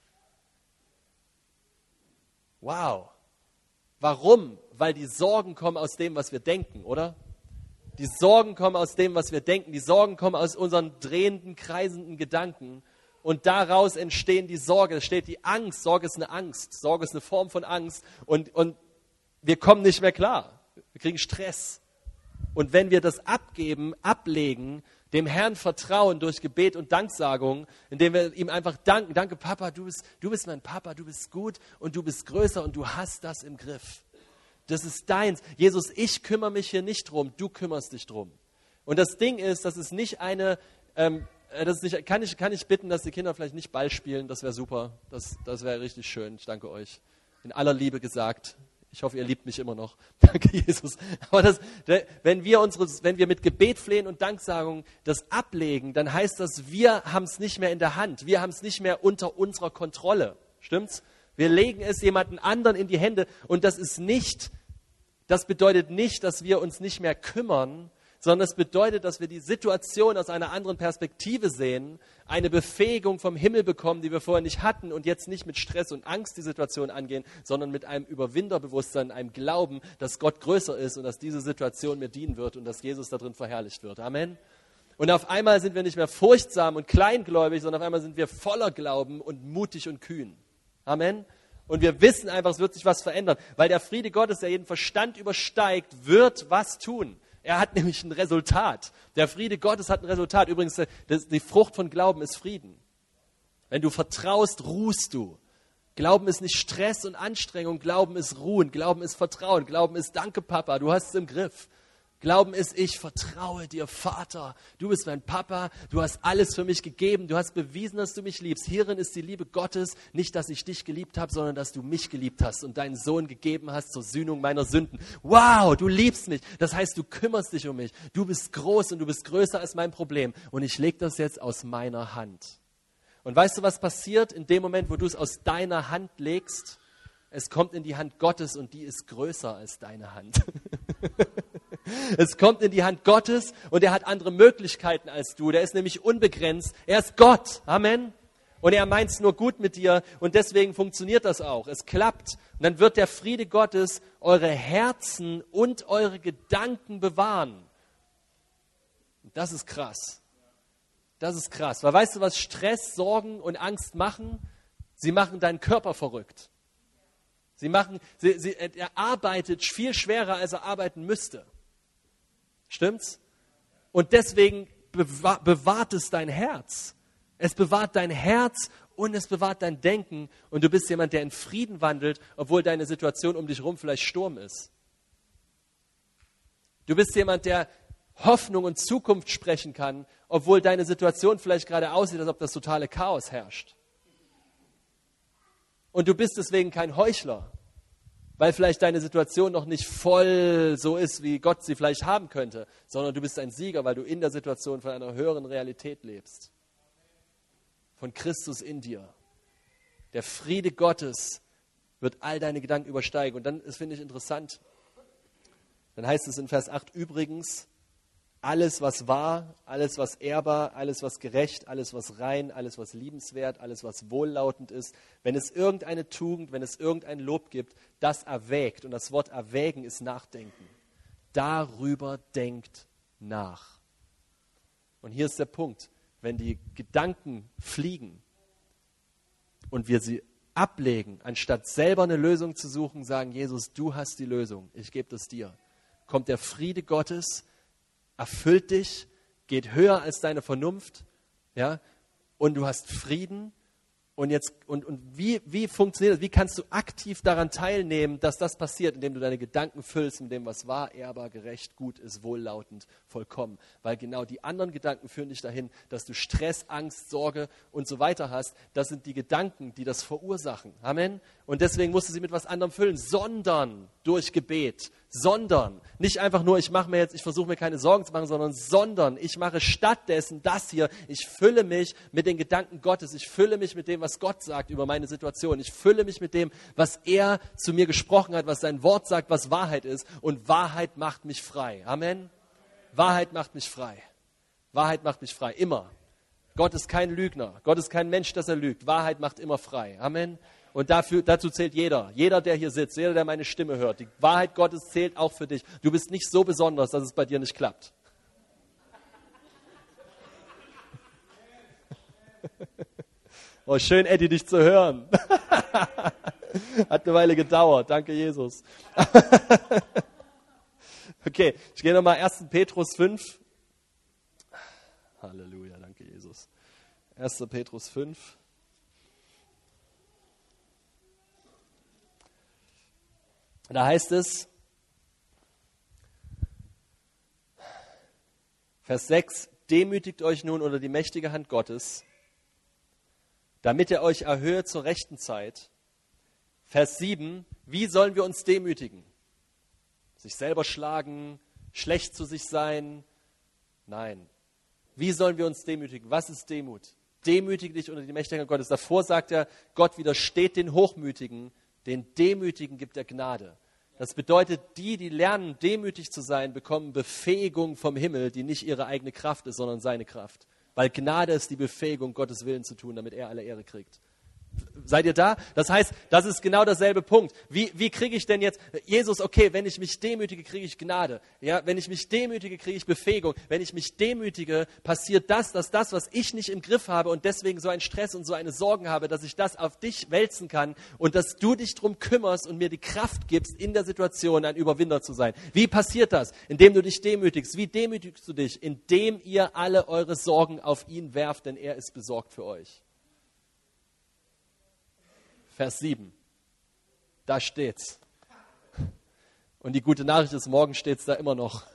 Wow. Warum? Weil die Sorgen kommen aus dem, was wir denken, oder? Die Sorgen kommen aus dem, was wir denken. Die Sorgen kommen aus unseren drehenden, kreisenden Gedanken. Und daraus entstehen die Sorge. Es steht die Angst. Sorge ist eine Angst. Sorge ist eine Form von Angst. Und, und wir kommen nicht mehr klar. Wir kriegen Stress. Und wenn wir das abgeben, ablegen, dem Herrn vertrauen durch Gebet und Danksagung, indem wir ihm einfach danken. Danke, Papa, du bist, du bist mein Papa, du bist gut und du bist größer und du hast das im Griff. Das ist deins. Jesus, ich kümmere mich hier nicht drum, du kümmerst dich drum. Und das Ding ist, das ist nicht eine... Ähm, Das ist nicht, kann, ich, kann ich bitten, dass die Kinder vielleicht nicht Ball spielen? Das wäre super. Das, das wäre richtig schön. Ich danke euch. In aller Liebe gesagt. Ich hoffe, ihr liebt mich immer noch. Danke, Jesus. Aber das, wenn, wir unsere, wenn wir mit Gebet, Flehen und Danksagung das ablegen, dann heißt das, wir haben es nicht mehr in der Hand. Wir haben es nicht mehr unter unserer Kontrolle. Stimmt's? Wir legen es jemanden anderen in die Hände. Und das ist nicht, das bedeutet nicht, dass wir uns nicht mehr kümmern, sondern es bedeutet, dass wir die Situation aus einer anderen Perspektive sehen, eine Befähigung vom Himmel bekommen, die wir vorher nicht hatten und jetzt nicht mit Stress und Angst die Situation angehen, sondern mit einem Überwinderbewusstsein, einem Glauben, dass Gott größer ist und dass diese Situation mir dienen wird und dass Jesus darin verherrlicht wird. Amen. Und auf einmal sind wir nicht mehr furchtsam und kleingläubig, sondern auf einmal sind wir voller Glauben und mutig und kühn. Amen. Und wir wissen einfach, es wird sich was verändern, weil der Friede Gottes, der jeden Verstand übersteigt, wird was tun. Er hat nämlich ein Resultat. Der Friede Gottes hat ein Resultat. Übrigens, die Frucht von Glauben ist Frieden. Wenn du vertraust, ruhst du. Glauben ist nicht Stress und Anstrengung. Glauben ist Ruhen. Glauben ist Vertrauen. Glauben ist Danke, Papa, du hast es im Griff. Glauben ist, ich vertraue dir, Vater. Du bist mein Papa, du hast alles für mich gegeben, du hast bewiesen, dass du mich liebst. Hierin ist die Liebe Gottes, nicht, dass ich dich geliebt habe, sondern dass du mich geliebt hast und deinen Sohn gegeben hast zur Sühnung meiner Sünden. Wow, du liebst mich. Das heißt, du kümmerst dich um mich. Du bist groß und du bist größer als mein Problem. Und ich lege das jetzt aus meiner Hand. Und weißt du, was passiert in dem Moment, wo du es aus deiner Hand legst? Es kommt in die Hand Gottes und die ist größer als deine Hand. Es kommt in die Hand Gottes und er hat andere Möglichkeiten als du. Der ist nämlich unbegrenzt. Er ist Gott. Amen. Und er meint es nur gut mit dir und deswegen funktioniert das auch. Es klappt. Und dann wird der Friede Gottes eure Herzen und eure Gedanken bewahren. Und das ist krass. Das ist krass. Weil weißt du, was Stress, Sorgen und Angst machen? Sie machen deinen Körper verrückt. Sie machen, sie, sie, er arbeitet viel schwerer, als er arbeiten müsste. Stimmt's? Und deswegen bewahr, bewahrt es dein Herz. Es bewahrt dein Herz und es bewahrt dein Denken. Und du bist jemand, der in Frieden wandelt, obwohl deine Situation um dich herum vielleicht Sturm ist. Du bist jemand, der Hoffnung und Zukunft sprechen kann, obwohl deine Situation vielleicht gerade aussieht, als ob das totale Chaos herrscht. Und du bist deswegen kein Heuchler, weil vielleicht deine Situation noch nicht voll so ist, wie Gott sie vielleicht haben könnte, sondern du bist ein Sieger, weil du in der Situation von einer höheren Realität lebst. Von Christus in dir. Der Friede Gottes wird all deine Gedanken übersteigen. Und dann, das finde ich interessant, dann heißt es in Vers acht, übrigens, alles, was wahr, alles, was ehrbar, alles, was gerecht, alles, was rein, alles, was liebenswert, alles, was wohllautend ist, wenn es irgendeine Tugend, wenn es irgendein Lob gibt, das erwägt. Und das Wort erwägen ist nachdenken. Darüber denkt nach. Und hier ist der Punkt. Wenn die Gedanken fliegen und wir sie ablegen, anstatt selber eine Lösung zu suchen, sagen, Jesus, du hast die Lösung, ich gebe das dir. Kommt der Friede Gottes, erfüllt dich, geht höher als deine Vernunft, ja, und du hast Frieden. Und jetzt, und, und wie, wie funktioniert das? Wie kannst du aktiv daran teilnehmen, dass das passiert, indem du deine Gedanken füllst mit dem, was wahr, ehrbar, gerecht, gut ist, wohllautend, vollkommen. Weil genau die anderen Gedanken führen dich dahin, dass du Stress, Angst, Sorge und so weiter hast. Das sind die Gedanken, die das verursachen. Amen. Und deswegen musst du sie mit was anderem füllen, sondern durch Gebet. Sondern, nicht einfach nur, ich mache mir jetzt, ich versuche mir keine Sorgen zu machen, sondern sondern, ich mache stattdessen das hier, ich fülle mich mit den Gedanken Gottes, ich fülle mich mit dem, was Gott sagt über meine Situation, ich fülle mich mit dem, was er zu mir gesprochen hat, was sein Wort sagt, was Wahrheit ist, und Wahrheit macht mich frei. Amen. Wahrheit macht mich frei. Wahrheit macht mich frei, immer. Gott ist kein Lügner, Gott ist kein Mensch, dass er lügt. Wahrheit macht immer frei. Amen. Und dafür, dazu zählt jeder. Jeder, der hier sitzt, jeder, der meine Stimme hört. Die Wahrheit Gottes zählt auch für dich. Du bist nicht so besonders, dass es bei dir nicht klappt. Oh, schön, Eddie, dich zu hören. Hat eine Weile gedauert. Danke, Jesus. Okay, ich gehe nochmal erster Petrus fünf. Halleluja, danke, Jesus. erster Petrus fünf. Da heißt es, Vers sechs, demütigt euch nun unter die mächtige Hand Gottes, damit er euch erhöhe zur rechten Zeit. Vers sieben, wie sollen wir uns demütigen? Sich selber schlagen, schlecht zu sich sein? Nein. Wie sollen wir uns demütigen? Was ist Demut? Demütige dich unter die mächtige Hand Gottes. Davor sagt er, Gott widersteht den Hochmütigen, den Demütigen gibt er Gnade. Das bedeutet, die, die lernen, demütig zu sein, bekommen Befähigung vom Himmel, die nicht ihre eigene Kraft ist, sondern seine Kraft. Weil Gnade ist die Befähigung, Gottes Willen zu tun, damit er alle Ehre kriegt. Seid ihr da? Das heißt, das ist genau derselbe Punkt. Wie, wie kriege ich denn jetzt, Jesus, okay, wenn ich mich demütige, kriege ich Gnade. Ja, wenn ich mich demütige, kriege ich Befähigung. Wenn ich mich demütige, passiert das, dass das, was ich nicht im Griff habe und deswegen so einen Stress und so eine Sorgen habe, dass ich das auf dich wälzen kann und dass du dich drum kümmerst und mir die Kraft gibst, in der Situation ein Überwinder zu sein. Wie passiert das? Indem du dich demütigst. Wie demütigst du dich? Indem ihr alle eure Sorgen auf ihn werft, denn er ist besorgt für euch. Vers sieben, da steht's. Und die gute Nachricht ist, morgen steht's da immer noch.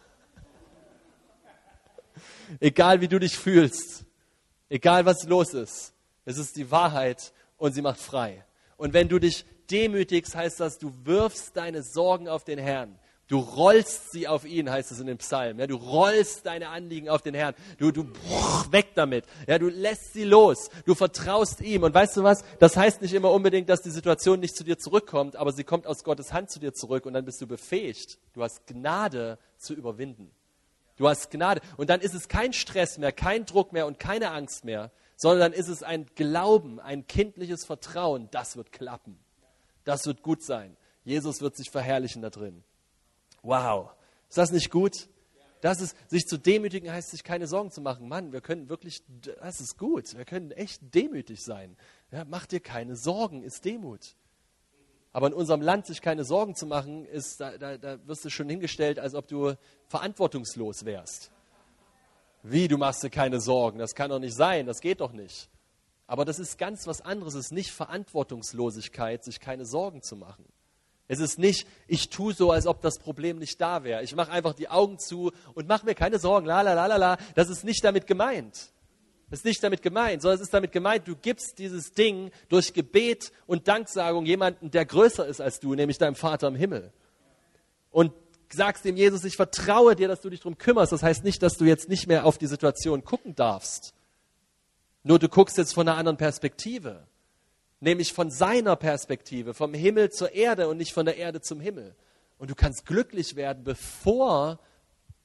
Egal wie du dich fühlst, egal was los ist, es ist die Wahrheit und sie macht frei. Und wenn du dich demütigst, heißt das, du wirfst deine Sorgen auf den Herrn. Du rollst sie auf ihn, heißt es in den Psalmen. Ja, du rollst deine Anliegen auf den Herrn. Du, du weg damit. Ja, du lässt sie los. Du vertraust ihm. Und weißt du was? Das heißt nicht immer unbedingt, dass die Situation nicht zu dir zurückkommt, aber sie kommt aus Gottes Hand zu dir zurück und dann bist du befähigt. Du hast Gnade zu überwinden. Du hast Gnade. Und dann ist es kein Stress mehr, kein Druck mehr und keine Angst mehr, sondern dann ist es ein Glauben, ein kindliches Vertrauen. Das wird klappen. Das wird gut sein. Jesus wird sich verherrlichen da drin. Wow, ist das nicht gut? Das ist, sich zu demütigen heißt, sich keine Sorgen zu machen. Mann, wir können wirklich, das ist gut, wir können echt demütig sein. Ja, mach dir keine Sorgen, ist Demut. Aber in unserem Land sich keine Sorgen zu machen, ist, da, da, da wirst du schon hingestellt, als ob du verantwortungslos wärst. Wie, du machst dir keine Sorgen? Das kann doch nicht sein, das geht doch nicht. Aber das ist ganz was anderes, es ist nicht Verantwortungslosigkeit, sich keine Sorgen zu machen. Es ist nicht, ich tue so, als ob das Problem nicht da wäre. Ich mache einfach die Augen zu und mache mir keine Sorgen. La, la, la, la, la. Das ist nicht damit gemeint. Das ist nicht damit gemeint, sondern es ist damit gemeint, du gibst dieses Ding durch Gebet und Danksagung jemanden, der größer ist als du, nämlich deinem Vater im Himmel. Und sagst dem Jesus, ich vertraue dir, dass du dich darum kümmerst. Das heißt nicht, dass du jetzt nicht mehr auf die Situation gucken darfst. Nur du guckst jetzt von einer anderen Perspektive. Nämlich von seiner Perspektive, vom Himmel zur Erde und nicht von der Erde zum Himmel. Und du kannst glücklich werden, bevor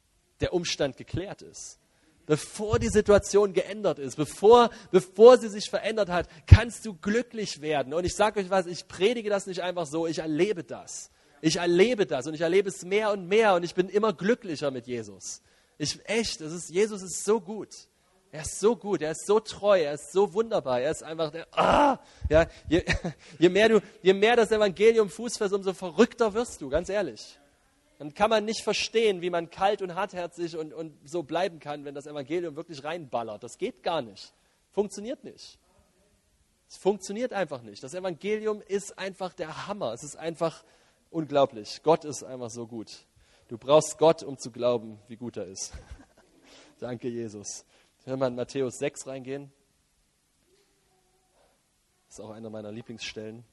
der Umstand geklärt ist. Bevor die Situation geändert ist, bevor, bevor sie sich verändert hat, kannst du glücklich werden. Und ich sage euch was, ich predige das nicht einfach so, ich erlebe das. Ich erlebe das und ich erlebe es mehr und mehr und ich bin immer glücklicher mit Jesus. Ich, echt, das ist, Jesus ist so gut. Er ist so gut, er ist so treu, er ist so wunderbar, er ist einfach der, ah, ja, je, je, mehr du, je mehr das Evangelium Fuß fasst, umso verrückter wirst du, ganz ehrlich. Dann kann man nicht verstehen, wie man kalt und hartherzig und, und so bleiben kann, wenn das Evangelium wirklich reinballert. Das geht gar nicht. Funktioniert nicht. Es funktioniert einfach nicht. Das Evangelium ist einfach der Hammer. Es ist einfach unglaublich. Gott ist einfach so gut. Du brauchst Gott, um zu glauben, wie gut er ist. Danke, Jesus. Wenn wir in Matthäus sechs reingehen. Das ist auch einer meiner Lieblingsstellen.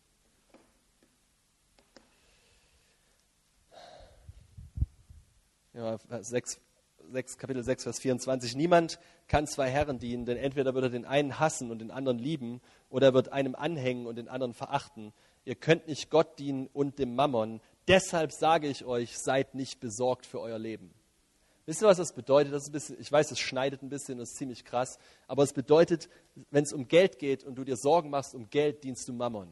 Ja, sechs, sechs, Kapitel sechs, Vers vierundzwanzig. Niemand kann zwei Herren dienen, denn entweder wird er den einen hassen und den anderen lieben, oder er wird einem anhängen und den anderen verachten. Ihr könnt nicht Gott dienen und dem Mammon. Deshalb sage ich euch, seid nicht besorgt für euer Leben. Wisst ihr, was das bedeutet? Das ist ein bisschen, ich weiß, es schneidet ein bisschen, das ist ziemlich krass, aber es bedeutet, wenn es um Geld geht und du dir Sorgen machst um Geld, dienst du Mammon.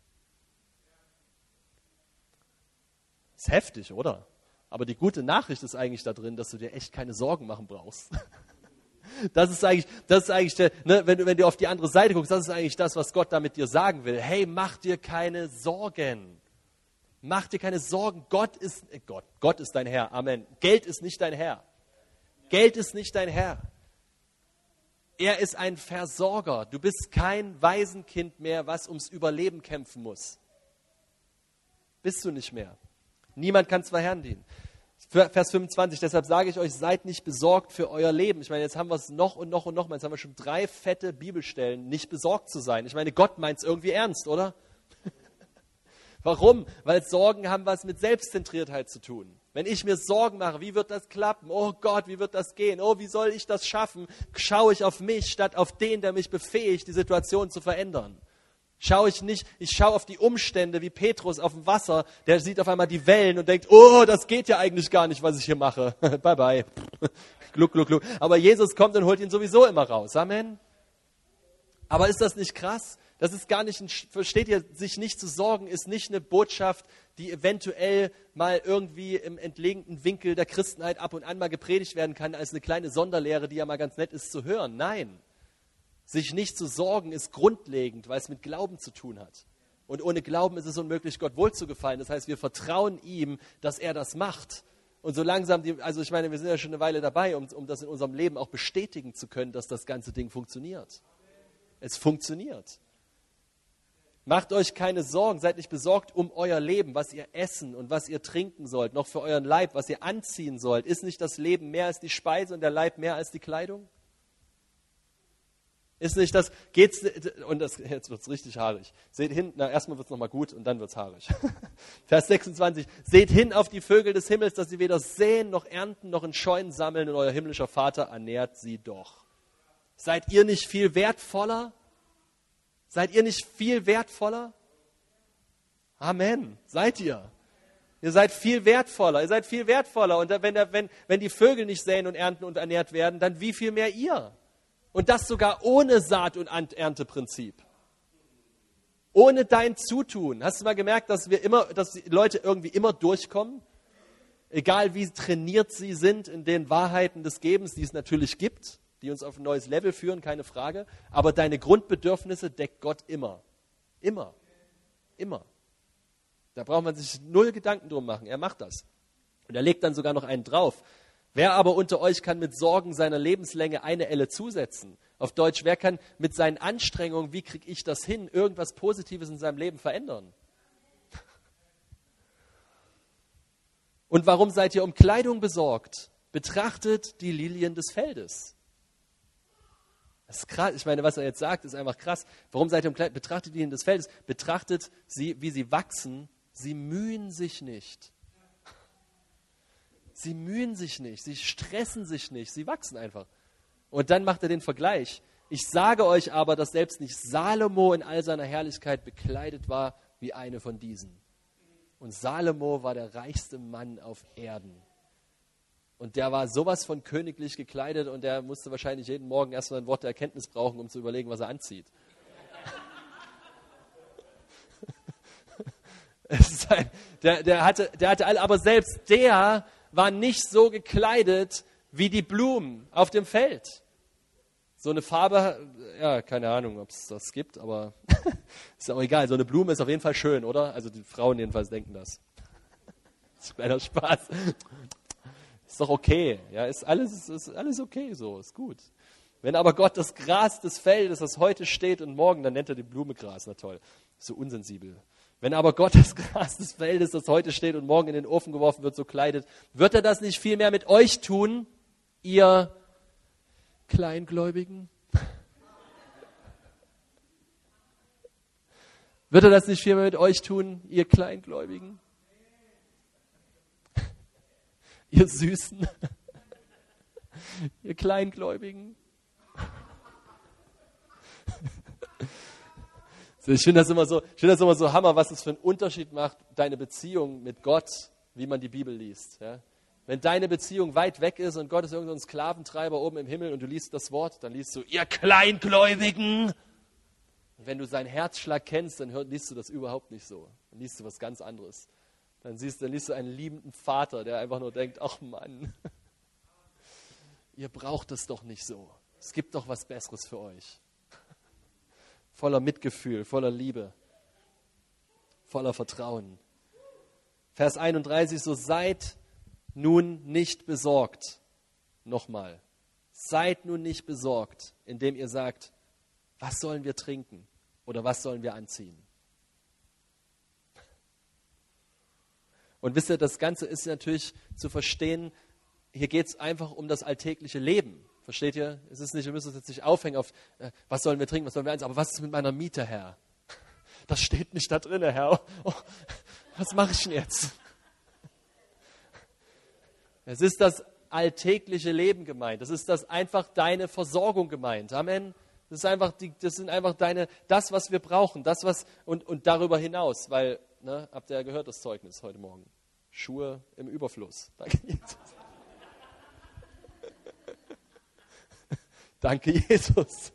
Das ist heftig, oder? Aber die gute Nachricht ist eigentlich da drin, dass du dir echt keine Sorgen machen brauchst. Das ist eigentlich, das ist eigentlich der, ne, wenn du, wenn du auf die andere Seite guckst, das ist eigentlich das, was Gott da mit dir sagen will. Hey, mach dir keine Sorgen. Mach dir keine Sorgen. Gott ist, äh Gott, Gott ist dein Herr. Amen. Geld ist nicht dein Herr. Geld ist nicht dein Herr. Er ist ein Versorger. Du bist kein Waisenkind mehr, was ums Überleben kämpfen muss. Bist du nicht mehr. Niemand kann zwei Herren dienen. Vers fünfundzwanzig, deshalb sage ich euch, seid nicht besorgt für euer Leben. Ich meine, jetzt haben wir es noch und noch und noch mal. Jetzt haben wir schon drei fette Bibelstellen, nicht besorgt zu sein. Ich meine, Gott meint es irgendwie ernst, oder? Warum? Weil Sorgen haben was mit Selbstzentriertheit zu tun. Wenn ich mir Sorgen mache, wie wird das klappen? Oh Gott, wie wird das gehen? Oh, wie soll ich das schaffen? Schaue ich auf mich statt auf den, der mich befähigt, die Situation zu verändern. Schaue ich nicht, ich schaue auf die Umstände, wie Petrus auf dem Wasser, der sieht auf einmal die Wellen und denkt, oh, das geht ja eigentlich gar nicht, was ich hier mache. Bye, bye. Gluck, gluck, gluck. Aber Jesus kommt und holt ihn sowieso immer raus. Amen. Aber ist das nicht krass? Das ist gar nicht, ein, versteht ihr, sich nicht zu sorgen, ist nicht eine Botschaft, die eventuell mal irgendwie im entlegenen Winkel der Christenheit ab und an mal gepredigt werden kann, als eine kleine Sonderlehre, die ja mal ganz nett ist zu hören. Nein. Sich nicht zu sorgen ist grundlegend, weil es mit Glauben zu tun hat. Und ohne Glauben ist es unmöglich, Gott wohlzugefallen. Das heißt, wir vertrauen ihm, dass er das macht. Und so langsam, die, also ich meine, wir sind ja schon eine Weile dabei, um, um das in unserem Leben auch bestätigen zu können, dass das ganze Ding funktioniert. Es funktioniert. Macht euch keine Sorgen, seid nicht besorgt um euer Leben, was ihr essen und was ihr trinken sollt, noch für euren Leib, was ihr anziehen sollt. Ist nicht das Leben mehr als die Speise und der Leib mehr als die Kleidung? Ist nicht das, geht's, und das, jetzt wird es richtig haarig. Seht hin, na erstmal wird es nochmal gut und dann wird es haarig. Vers sechsundzwanzig, seht hin auf die Vögel des Himmels, dass sie weder säen noch ernten noch in Scheunen sammeln und euer himmlischer Vater ernährt sie doch. Seid ihr nicht viel wertvoller? Seid ihr nicht viel wertvoller? Amen, seid ihr. Ihr seid viel wertvoller, ihr seid viel wertvoller. Und wenn, der, wenn, wenn die Vögel nicht säen und ernten und ernährt werden, dann wie viel mehr ihr? Und das sogar ohne Saat- und Ernteprinzip. Ohne dein Zutun. Hast du mal gemerkt, dass wir immer, dass die Leute irgendwie immer durchkommen? Egal wie trainiert sie sind in den Wahrheiten des Gebens, die es natürlich gibt, die uns auf ein neues Level führen, keine Frage. Aber deine Grundbedürfnisse deckt Gott immer. Immer. Immer. Da braucht man sich null Gedanken drum machen. Er macht das. Und er legt dann sogar noch einen drauf. Wer aber unter euch kann mit Sorgen seiner Lebenslänge eine Elle zusetzen? Auf Deutsch, wer kann mit seinen Anstrengungen, wie kriege ich das hin, irgendwas Positives in seinem Leben verändern? Und warum seid ihr um Kleidung besorgt? Betrachtet die Lilien des Feldes. Das ist krass. Ich meine, was er jetzt sagt, ist einfach krass. Warum seid ihr um Kleidung? Betrachtet die Lilien des Feldes. Betrachtet sie, wie sie wachsen. Sie mühen sich nicht. Sie mühen sich nicht, sie stressen sich nicht, sie wachsen einfach. Und dann macht er den Vergleich. Ich sage euch aber, dass selbst nicht Salomo in all seiner Herrlichkeit bekleidet war wie eine von diesen. Und Salomo war der reichste Mann auf Erden. Und der war sowas von königlich gekleidet und der musste wahrscheinlich jeden Morgen erstmal ein Wort der Erkenntnis brauchen, um zu überlegen, was er anzieht. Es ist ein, der, der, hatte, der hatte alle, aber selbst der war nicht so gekleidet wie die Blumen auf dem Feld. So eine Farbe, ja, keine Ahnung, ob es das gibt, aber ist auch egal. So eine Blume ist auf jeden Fall schön, oder? Also die Frauen jedenfalls denken das. Das ist ein kleiner Spaß. Ist doch okay, ja, ist alles, ist alles okay so, ist gut. Wenn aber Gott das Gras des Feldes, das heute steht und morgen, dann nennt er die Blume Gras, na toll, so unsensibel. Wenn aber Gott das Gras des Feldes, das heute steht und morgen in den Ofen geworfen wird, so kleidet, wird er das nicht viel mehr mit euch tun, ihr Kleingläubigen? Wird er das nicht viel mehr mit euch tun, ihr Kleingläubigen? Ihr Süßen? Ihr Kleingläubigen? Ich finde das immer so, ich finde das immer so Hammer, was es für einen Unterschied macht, deine Beziehung mit Gott, wie man die Bibel liest. Ja? Wenn deine Beziehung weit weg ist und Gott ist irgendein Sklaventreiber oben im Himmel und du liest das Wort, dann liest du, ihr Kleingläubigen. Und wenn du seinen Herzschlag kennst, dann hör, liest du das überhaupt nicht so. Dann liest du was ganz anderes. Dann, siehst, dann liest du einen liebenden Vater, der einfach nur denkt, ach Mann, ihr braucht es doch nicht so. Es gibt doch was Besseres für euch. Voller Mitgefühl, voller Liebe, voller Vertrauen. Vers einunddreißig, so seid nun nicht besorgt. Nochmal, seid nun nicht besorgt, indem ihr sagt, was sollen wir trinken oder was sollen wir anziehen? Und wisst ihr, das Ganze ist natürlich zu verstehen, hier geht es einfach um das alltägliche Leben. Versteht ihr? Es ist nicht, wir müssen uns jetzt nicht aufhängen auf, äh, was sollen wir trinken, was sollen wir anziehen, aber was ist mit meiner Miete, Herr? Das steht nicht da drin, Herr. Oh, was mache ich denn jetzt? Es ist das alltägliche Leben gemeint. Es ist das einfach deine Versorgung gemeint. Amen. Das ist einfach die, das sind einfach deine, das, was wir brauchen, das, was, und, und darüber hinaus, weil, ne, habt ihr ja gehört, das Zeugnis heute Morgen. Schuhe im Überfluss. Danke, Jesus. Danke, Jesus.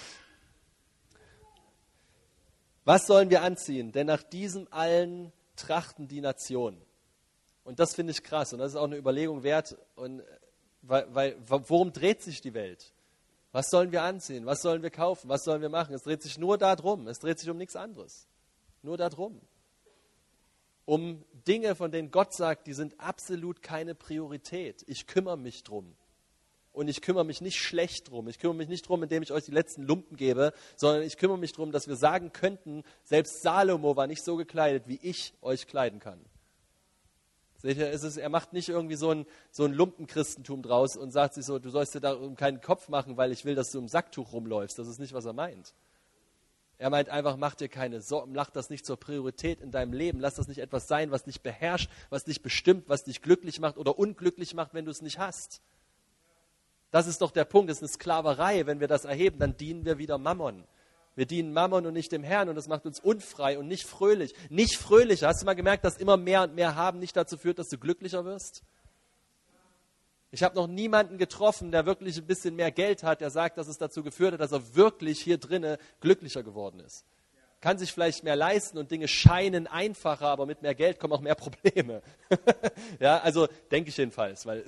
Was sollen wir anziehen? Denn nach diesem allen trachten die Nationen. Und das finde ich krass. Und das ist auch eine Überlegung wert. Und weil, weil, worum dreht sich die Welt? Was sollen wir anziehen? Was sollen wir kaufen? Was sollen wir machen? Es dreht sich nur darum. Es dreht sich um nichts anderes. Nur darum. Um Dinge, von denen Gott sagt, die sind absolut keine Priorität. Ich kümmere mich drum. Und ich kümmere mich nicht schlecht drum. Ich kümmere mich nicht drum, indem ich euch die letzten Lumpen gebe, sondern ich kümmere mich drum, dass wir sagen könnten, selbst Salomo war nicht so gekleidet, wie ich euch kleiden kann. Seht ihr, es ist, er macht nicht irgendwie so ein, so ein Lumpenchristentum draus und sagt sich so, du sollst dir darum keinen Kopf machen, weil ich will, dass du im Sacktuch rumläufst. Das ist nicht, was er meint. Er meint einfach, mach dir keine Sorgen, mach das nicht zur Priorität in deinem Leben. Lass das nicht etwas sein, was dich beherrscht, was dich bestimmt, was dich glücklich macht oder unglücklich macht, wenn du es nicht hast. Das ist doch der Punkt, das ist eine Sklaverei. Wenn wir das erheben, dann dienen wir wieder Mammon. Wir dienen Mammon und nicht dem Herrn und das macht uns unfrei und nicht fröhlich. Nicht fröhlich. Hast du mal gemerkt, dass immer mehr und mehr haben nicht dazu führt, dass du glücklicher wirst? Ich habe noch niemanden getroffen, der wirklich ein bisschen mehr Geld hat, der sagt, dass es dazu geführt hat, dass er wirklich hier drinnen glücklicher geworden ist. Kann sich vielleicht mehr leisten und Dinge scheinen einfacher, aber mit mehr Geld kommen auch mehr Probleme. Ja, also denke ich jedenfalls, weil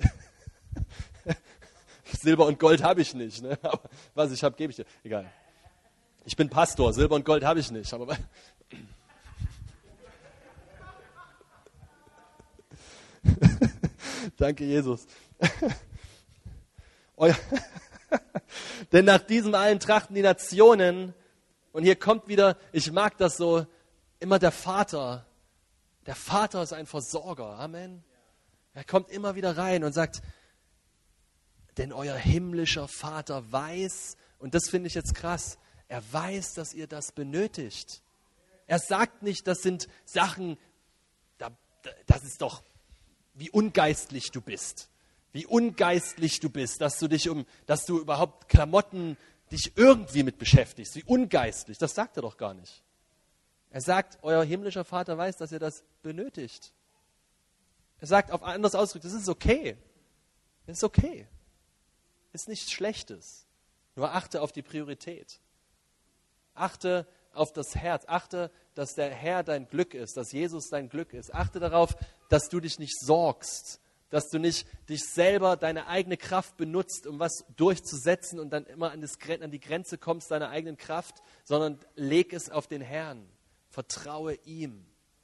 Silber und Gold habe ich nicht. Ne? Aber was ich habe, gebe ich dir. Egal. Ich bin Pastor, Silber und Gold habe ich nicht. Aber danke, Jesus. Euer Denn nach diesem allen trachten die Nationen, und hier kommt wieder, ich mag das so, immer der Vater. Der Vater ist ein Versorger. Amen. Er kommt immer wieder rein und sagt, denn euer himmlischer Vater weiß, und das finde ich jetzt krass, er weiß, dass ihr das benötigt. Er sagt nicht, das sind Sachen, das ist doch, wie ungeistlich du bist. Wie ungeistlich du bist, dass du dich um, dass du überhaupt Klamotten dich irgendwie mit beschäftigst. Wie ungeistlich, das sagt er doch gar nicht. Er sagt, euer himmlischer Vater weiß, dass ihr das benötigt. Er sagt auf anders ausgedrückt, das ist okay. Ist okay. Ist nichts Schlechtes. Nur achte auf die Priorität. Achte auf das Herz. Achte, dass der Herr dein Glück ist, dass Jesus dein Glück ist. Achte darauf, dass du dich nicht sorgst, dass du nicht dich selber, deine eigene Kraft benutzt, um was durchzusetzen und dann immer an, das, an die Grenze kommst deiner eigenen Kraft, sondern leg es auf den Herrn. Vertraue ihm.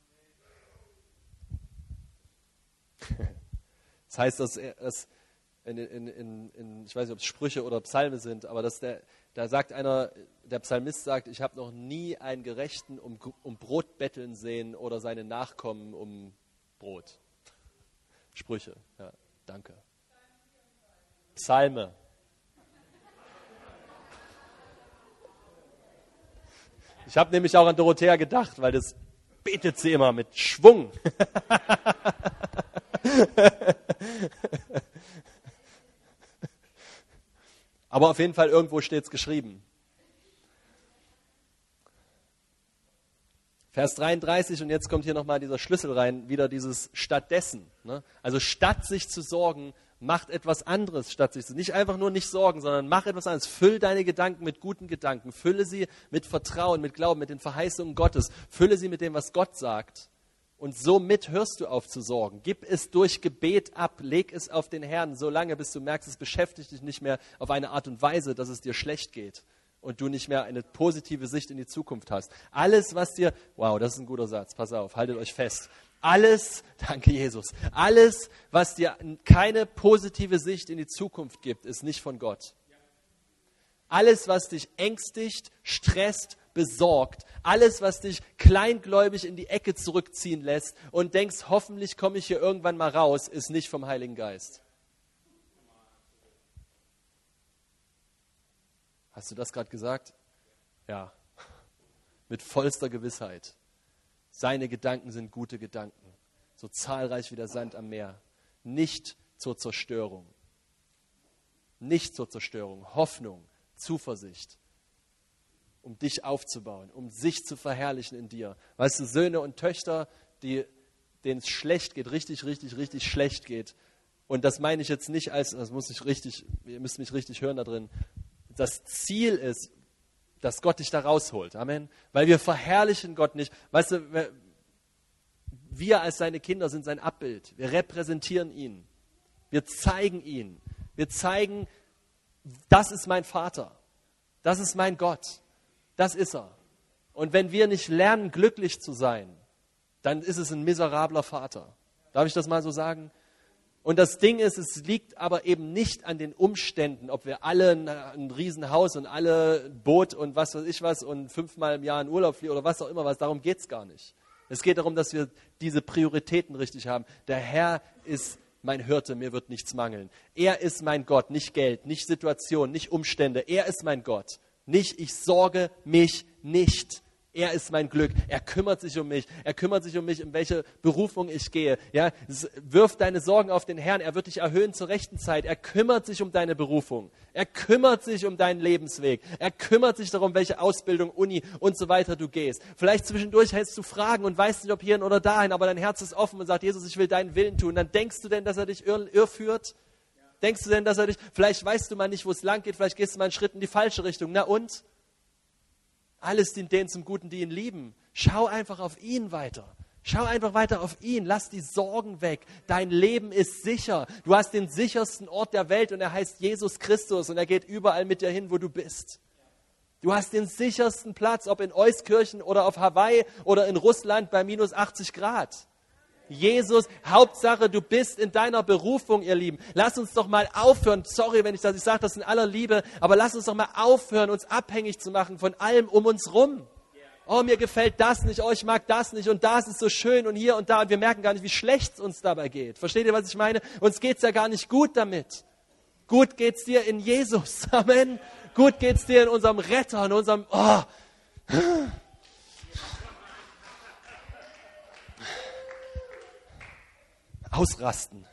Das heißt, dass, dass in, in, in, in, ich weiß nicht, ob es Sprüche oder Psalme sind, aber dass der, da sagt einer, der Psalmist sagt, ich habe noch nie einen Gerechten um, um Brot betteln sehen oder seine Nachkommen um Brot. Sprüche, ja, danke. Psalme. Ich habe nämlich auch an Dorothea gedacht, weil das betet sie immer mit Schwung. Aber auf jeden Fall irgendwo steht es geschrieben. Vers dreiunddreißig, und jetzt kommt hier nochmal dieser Schlüssel rein, wieder dieses stattdessen. Ne? Also statt sich zu sorgen, macht etwas anderes, statt sich zu nicht einfach nur nicht sorgen, sondern mach etwas anderes. Füll deine Gedanken mit guten Gedanken, fülle sie mit Vertrauen, mit Glauben, mit den Verheißungen Gottes, fülle sie mit dem, was Gott sagt. Und somit hörst du auf zu sorgen. Gib es durch Gebet ab, leg es auf den Herrn, so lange, bis du merkst, es beschäftigt dich nicht mehr auf eine Art und Weise, dass es dir schlecht geht und du nicht mehr eine positive Sicht in die Zukunft hast. Alles, was dir, wow, das ist ein guter Satz, pass auf, haltet euch fest. Alles, danke Jesus, alles, was dir keine positive Sicht in die Zukunft gibt, ist nicht von Gott. Alles, was dich ängstigt, stresst, besorgt, alles, was dich kleingläubig in die Ecke zurückziehen lässt und denkst, hoffentlich komme ich hier irgendwann mal raus, ist nicht vom Heiligen Geist. Hast du das gerade gesagt? Ja, mit vollster Gewissheit. Seine Gedanken sind gute Gedanken, so zahlreich wie der Sand am Meer. Nicht zur Zerstörung. Nicht zur Zerstörung. Hoffnung, Zuversicht, um dich aufzubauen, um sich zu verherrlichen in dir. Weißt du, Söhne und Töchter, die, denen es schlecht geht, richtig, richtig, richtig schlecht geht. Und das meine ich jetzt nicht als, das muss ich richtig, ihr müsst mich richtig hören da drin. Das Ziel ist, dass Gott dich da rausholt. Amen. Weil wir verherrlichen Gott nicht. Weißt du, wir als seine Kinder sind sein Abbild. Wir repräsentieren ihn. Wir zeigen ihn. Wir zeigen, das ist mein Vater. Das ist mein Gott. Das ist er. Und wenn wir nicht lernen, glücklich zu sein, dann ist es ein miserabler Vater. Darf ich das mal so sagen? Und das Ding ist, es liegt aber eben nicht an den Umständen, ob wir alle ein, ein Riesenhaus und alle ein Boot und was weiß ich was und fünfmal im Jahr in Urlaub fliegen oder was auch immer was. Darum geht es gar nicht. Es geht darum, dass wir diese Prioritäten richtig haben. Der Herr ist mein Hirte, mir wird nichts mangeln. Er ist mein Gott, nicht Geld, nicht Situation, nicht Umstände. Er ist mein Gott. Nicht, ich sorge mich nicht. Er ist mein Glück. Er kümmert sich um mich. Er kümmert sich um mich, in welche Berufung ich gehe. Ja, wirf deine Sorgen auf den Herrn. Er wird dich erhöhen zur rechten Zeit. Er kümmert sich um deine Berufung. Er kümmert sich um deinen Lebensweg. Er kümmert sich darum, welche Ausbildung, Uni und so weiter du gehst. Vielleicht zwischendurch hältst du Fragen und weißt nicht, ob hierhin oder dahin, aber dein Herz ist offen und sagt, Jesus, ich will deinen Willen tun. Dann denkst du denn, dass er dich irr- irrführt? Denkst du denn, dass er dich, vielleicht weißt du mal nicht, wo es lang geht, vielleicht gehst du mal einen Schritt in die falsche Richtung. Na und? Alles dient denen zum Guten, die ihn lieben. Schau einfach auf ihn weiter. Schau einfach weiter auf ihn. Lass die Sorgen weg. Dein Leben ist sicher. Du hast den sichersten Ort der Welt und er heißt Jesus Christus und er geht überall mit dir hin, wo du bist. Du hast den sichersten Platz, ob in Euskirchen oder auf Hawaii oder in Russland bei minus achtzig Grad. Jesus, Hauptsache, du bist in deiner Berufung, ihr Lieben. Lass uns doch mal aufhören, sorry, wenn ich das, ich sage das in aller Liebe, aber lass uns doch mal aufhören, uns abhängig zu machen von allem um uns rum. Oh, mir gefällt das nicht, oh, ich mag das nicht und das ist so schön und hier und da und wir merken gar nicht, wie schlecht es uns dabei geht. Versteht ihr, was ich meine? Uns geht's ja gar nicht gut damit. Gut geht's dir in Jesus, Amen. Gut geht's dir in unserem Retter, in unserem, oh, Ausrasten.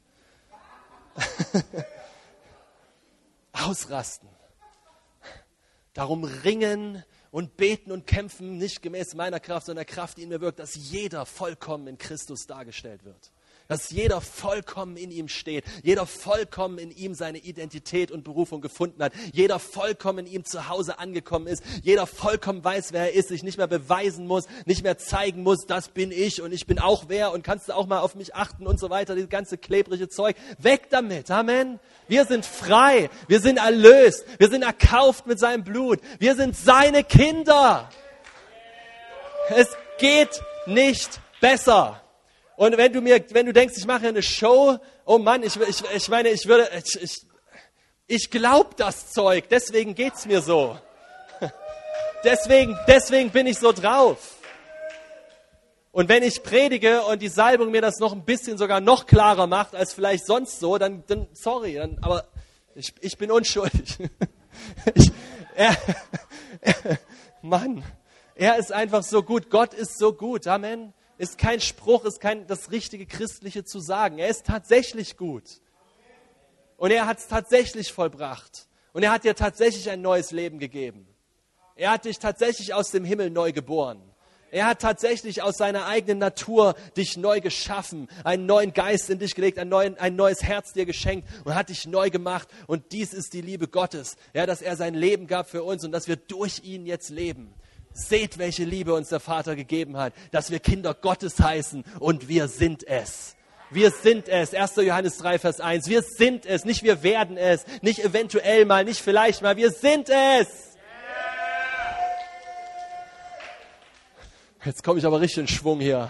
Ausrasten. Darum ringen und beten und kämpfen, nicht gemäß meiner Kraft, sondern der Kraft, die in mir wirkt, dass jeder vollkommen in Christus dargestellt wird. Dass jeder vollkommen in ihm steht, jeder vollkommen in ihm seine Identität und Berufung gefunden hat, jeder vollkommen in ihm zu Hause angekommen ist, jeder vollkommen weiß, wer er ist, sich nicht mehr beweisen muss, nicht mehr zeigen muss, das bin ich und ich bin auch wer und kannst du auch mal auf mich achten und so weiter, dieses ganze klebrige Zeug. Weg damit, Amen. Wir sind frei, wir sind erlöst, wir sind erkauft mit seinem Blut, wir sind seine Kinder. Es geht nicht besser. Und wenn du mir, wenn du denkst, ich mache eine Show, oh Mann, ich, ich, ich meine, ich würde, ich, ich, ich glaube das Zeug, deswegen geht's mir so. Deswegen, deswegen bin ich so drauf. Und wenn ich predige und die Salbung mir das noch ein bisschen sogar noch klarer macht, als vielleicht sonst so, dann, dann sorry, dann, aber ich, ich bin unschuldig. Ich, er, er, Mann, er ist einfach so gut, Gott ist so gut, Amen. Ist kein Spruch, ist kein das richtige Christliche zu sagen. Er ist tatsächlich gut. Und er hat es tatsächlich vollbracht. Und er hat dir tatsächlich ein neues Leben gegeben. Er hat dich tatsächlich aus dem Himmel neu geboren. Er hat tatsächlich aus seiner eigenen Natur dich neu geschaffen, einen neuen Geist in dich gelegt, ein, neuen, ein neues Herz dir geschenkt und hat dich neu gemacht. Und dies ist die Liebe Gottes, ja, dass er sein Leben gab für uns und dass wir durch ihn jetzt leben. Seht, welche Liebe uns der Vater gegeben hat, dass wir Kinder Gottes heißen und wir sind es. Wir sind es. erster Johannes drei, Vers eins. Wir sind es, nicht wir werden es, nicht eventuell mal, nicht vielleicht mal, wir sind es. Jetzt komme ich aber richtig in Schwung hier.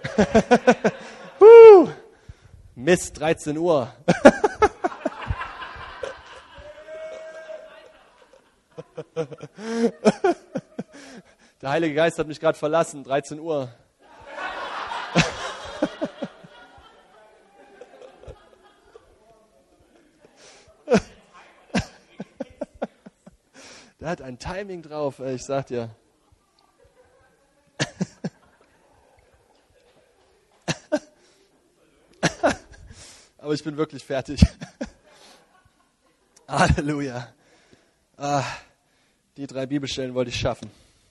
uh, Mist, dreizehn Uhr. Der Heilige Geist hat mich gerade verlassen, dreizehn Uhr. Der hat ein Timing drauf, ich sag dir. Aber ich bin wirklich fertig. Halleluja. Ah, die drei Bibelstellen wollte ich schaffen.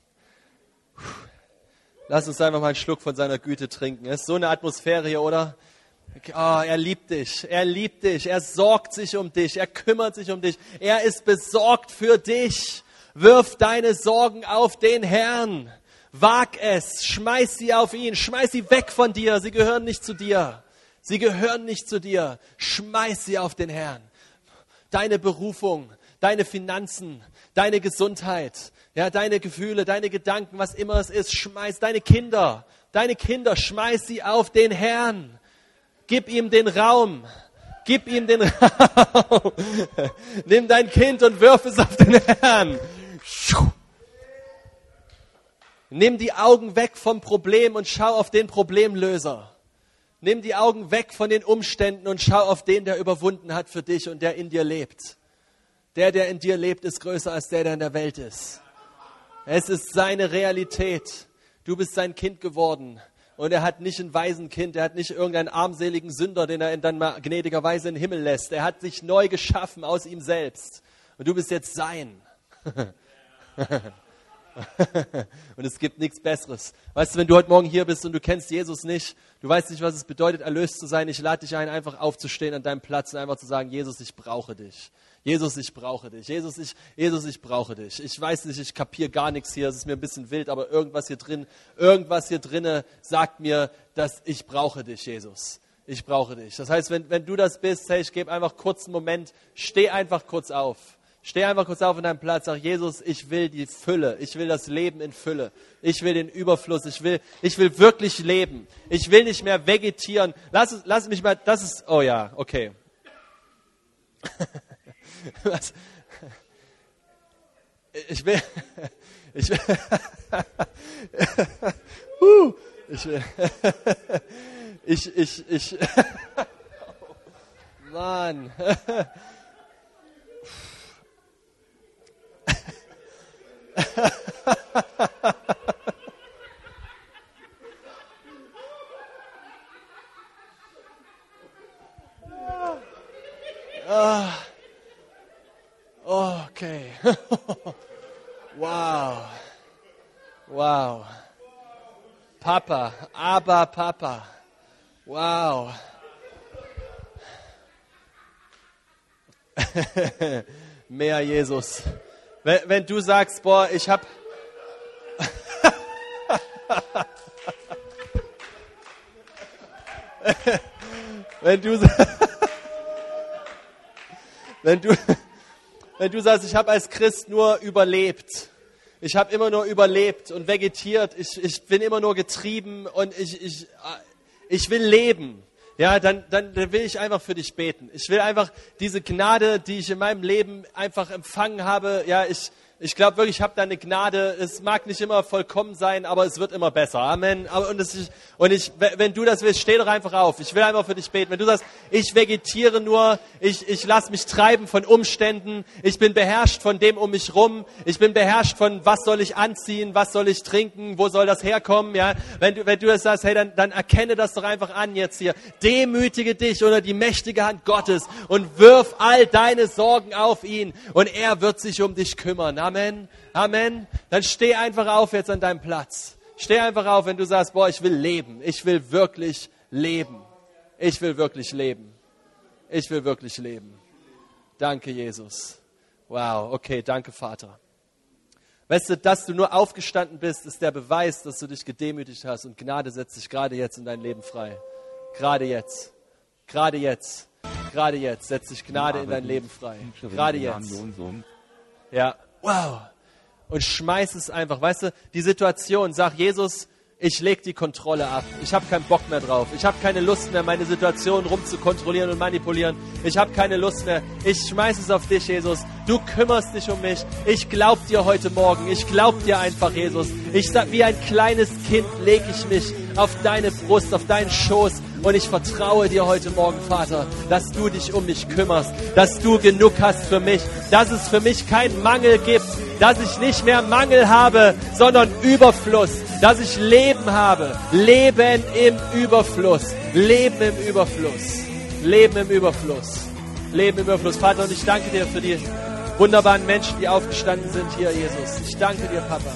Lass uns einfach mal einen Schluck von seiner Güte trinken. Es ist so eine Atmosphäre hier, oder? Oh, er liebt dich, er liebt dich, er sorgt sich um dich, er kümmert sich um dich, er ist besorgt für dich. Wirf deine Sorgen auf den Herrn, wag es, schmeiß sie auf ihn, schmeiß sie weg von dir, sie gehören nicht zu dir, sie gehören nicht zu dir, schmeiß sie auf den Herrn. Deine Berufung, deine Finanzen, deine Gesundheit, ja, deine Gefühle, deine Gedanken, was immer es ist, schmeiß deine Kinder, deine Kinder, schmeiß sie auf den Herrn. Gib ihm den Raum. Gib ihm den Raum. Nimm dein Kind und wirf es auf den Herrn. Nimm die Augen weg vom Problem und schau auf den Problemlöser. Nimm die Augen weg von den Umständen und schau auf den, der überwunden hat für dich und der in dir lebt. Der, der in dir lebt, ist größer als der, der in der Welt ist. Es ist seine Realität. Du bist sein Kind geworden. Und er hat nicht ein Waisenkind, er hat nicht irgendeinen armseligen Sünder, den er dann mal gnädigerweise in den Himmel lässt. Er hat dich neu geschaffen aus ihm selbst. Und du bist jetzt sein. Und es gibt nichts Besseres. Weißt du, wenn du heute Morgen hier bist und du kennst Jesus nicht, du weißt nicht, was es bedeutet, erlöst zu sein, ich lade dich ein, einfach aufzustehen an deinem Platz und einfach zu sagen, Jesus, ich brauche dich. Jesus, ich brauche dich. Jesus, ich, Jesus, ich brauche dich. Ich weiß nicht, ich kapiere gar nichts hier, es ist mir ein bisschen wild, aber irgendwas hier drin, irgendwas hier drinne sagt mir, dass ich brauche dich, Jesus. Ich brauche dich. Das heißt, wenn, wenn du das bist, hey, ich gebe einfach kurz einen Moment, steh einfach kurz auf. Steh einfach kurz auf in deinem Platz, sag, Jesus, ich will die Fülle, ich will das Leben in Fülle, ich will den Überfluss, ich will, ich will wirklich leben, ich will nicht mehr vegetieren. Lass, lass mich mal, das ist, oh ja, okay. Was? Ich will, ich will, uh, ich will, ich, ich, ich, Mann. Ah. Okay. Wow. Wow. Papa, aber Papa. Wow. Mehr Jesus. Wenn, wenn du sagst, boah, ich hab... wenn du... wenn du... Wenn du sagst, ich habe als Christ nur überlebt, ich habe immer nur überlebt und vegetiert, ich, ich bin immer nur getrieben und ich, ich, ich will leben, ja, dann, dann will ich einfach für dich beten. Ich will einfach diese Gnade, die ich in meinem Leben einfach empfangen habe, ja, ich, ich glaube wirklich, ich habe da eine Gnade, es mag nicht immer vollkommen sein, aber es wird immer besser, Amen. Aber, und, das, und ich, wenn du das willst, steh doch einfach auf, ich will einfach für dich beten. Wenn du sagst, ich vegetiere nur, ich, ich lasse mich treiben von Umständen, ich bin beherrscht von dem um mich rum, ich bin beherrscht von, was soll ich anziehen, was soll ich trinken, wo soll das herkommen, ja. Wenn du, wenn du das sagst, hey, dann, dann erkenne das doch einfach an jetzt hier. Demütige dich unter die mächtige Hand Gottes und wirf all deine Sorgen auf ihn und er wird sich um dich kümmern, Amen. Amen, Amen. Dann steh einfach auf jetzt an deinem Platz. Steh einfach auf, wenn du sagst, boah, ich will leben. Ich will wirklich leben. Ich will wirklich leben. Ich will wirklich leben. Danke, Jesus. Wow, okay, danke, Vater. Weißt du, dass du nur aufgestanden bist, ist der Beweis, dass du dich gedemütigt hast. Und Gnade setzt dich gerade jetzt in dein Leben frei. Gerade jetzt. Gerade jetzt. Gerade jetzt setzt sich Gnade in dein Leben frei. Gerade jetzt. Ja. Wow. Und schmeiß es einfach. Weißt du, die Situation, sag Jesus, ich leg die Kontrolle ab. Ich habe keinen Bock mehr drauf. Ich habe keine Lust mehr, meine Situation rumzukontrollieren und manipulieren. Ich habe keine Lust mehr. Ich schmeiß es auf dich, Jesus. Du kümmerst dich um mich. Ich glaub dir heute Morgen. Ich glaub dir einfach, Jesus. Ich sag, wie ein kleines Kind lege ich mich auf deine Brust, auf deinen Schoß. Und ich vertraue dir heute Morgen, Vater, dass du dich um mich kümmerst, dass du genug hast für mich, dass es für mich keinen Mangel gibt, dass ich nicht mehr Mangel habe, sondern Überfluss, dass ich Leben habe, Leben im Überfluss, Leben im Überfluss, Leben im Überfluss, Leben im Überfluss. Vater, und ich danke dir für die wunderbaren Menschen, die aufgestanden sind hier, Jesus. Ich danke dir, Papa.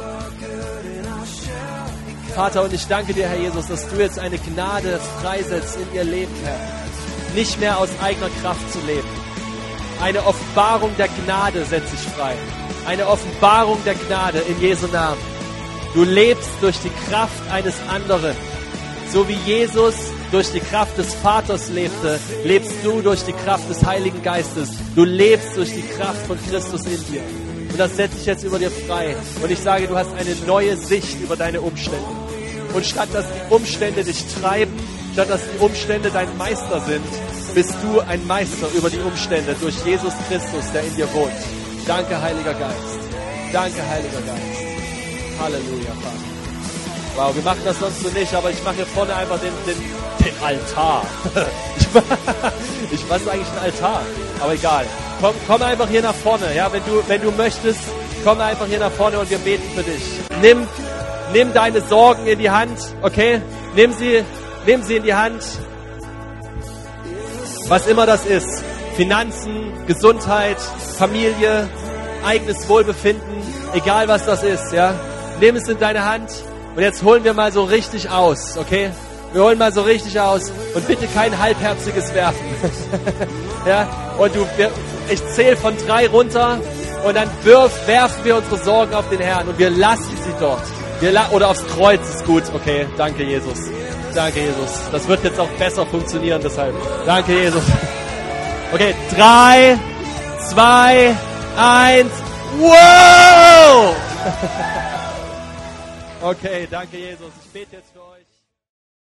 Vater, und ich danke dir, Herr Jesus, dass du jetzt eine Gnade freisetzt in ihr Leben, Herr. Nicht mehr aus eigener Kraft zu leben. Eine Offenbarung der Gnade setzt sich frei. Eine Offenbarung der Gnade in Jesu Namen. Du lebst durch die Kraft eines anderen. So wie Jesus durch die Kraft des Vaters lebte, lebst du durch die Kraft des Heiligen Geistes. Du lebst durch die Kraft von Christus in dir. Und das setze ich jetzt über dir frei. Und ich sage, du hast eine neue Sicht über deine Umstände. Und statt dass die Umstände dich treiben, statt dass die Umstände dein Meister sind, bist du ein Meister über die Umstände durch Jesus Christus, der in dir wohnt. Danke, Heiliger Geist. Danke, Heiliger Geist. Halleluja, Vater. Wow, wir machen das sonst so nicht, aber ich mache hier vorne einfach den, den, den Altar. ich ich was ist eigentlich ein Altar? Aber egal. Komm, komm einfach hier nach vorne. Ja, wenn du, wenn du möchtest, komm einfach hier nach vorne und wir beten für dich. Nimm, nimm deine Sorgen in die Hand, okay? Nimm sie, nimm sie in die Hand. Was immer das ist. Finanzen, Gesundheit, Familie, eigenes Wohlbefinden, egal was das ist, ja? Nimm es in deine Hand und jetzt holen wir mal so richtig aus, okay? Wir holen mal so richtig aus und bitte kein halbherziges Werfen. Ja? Und du, ich zähle von drei runter und dann wirf, werfen wir unsere Sorgen auf den Herrn und wir lassen sie dort. Wir la- oder aufs Kreuz ist gut, okay? Danke, Jesus. Danke, Jesus. Das wird jetzt auch besser funktionieren, deshalb. Danke, Jesus. Okay, drei, zwei, eins. Wow! Okay, danke, Jesus. Ich bete jetzt für euch.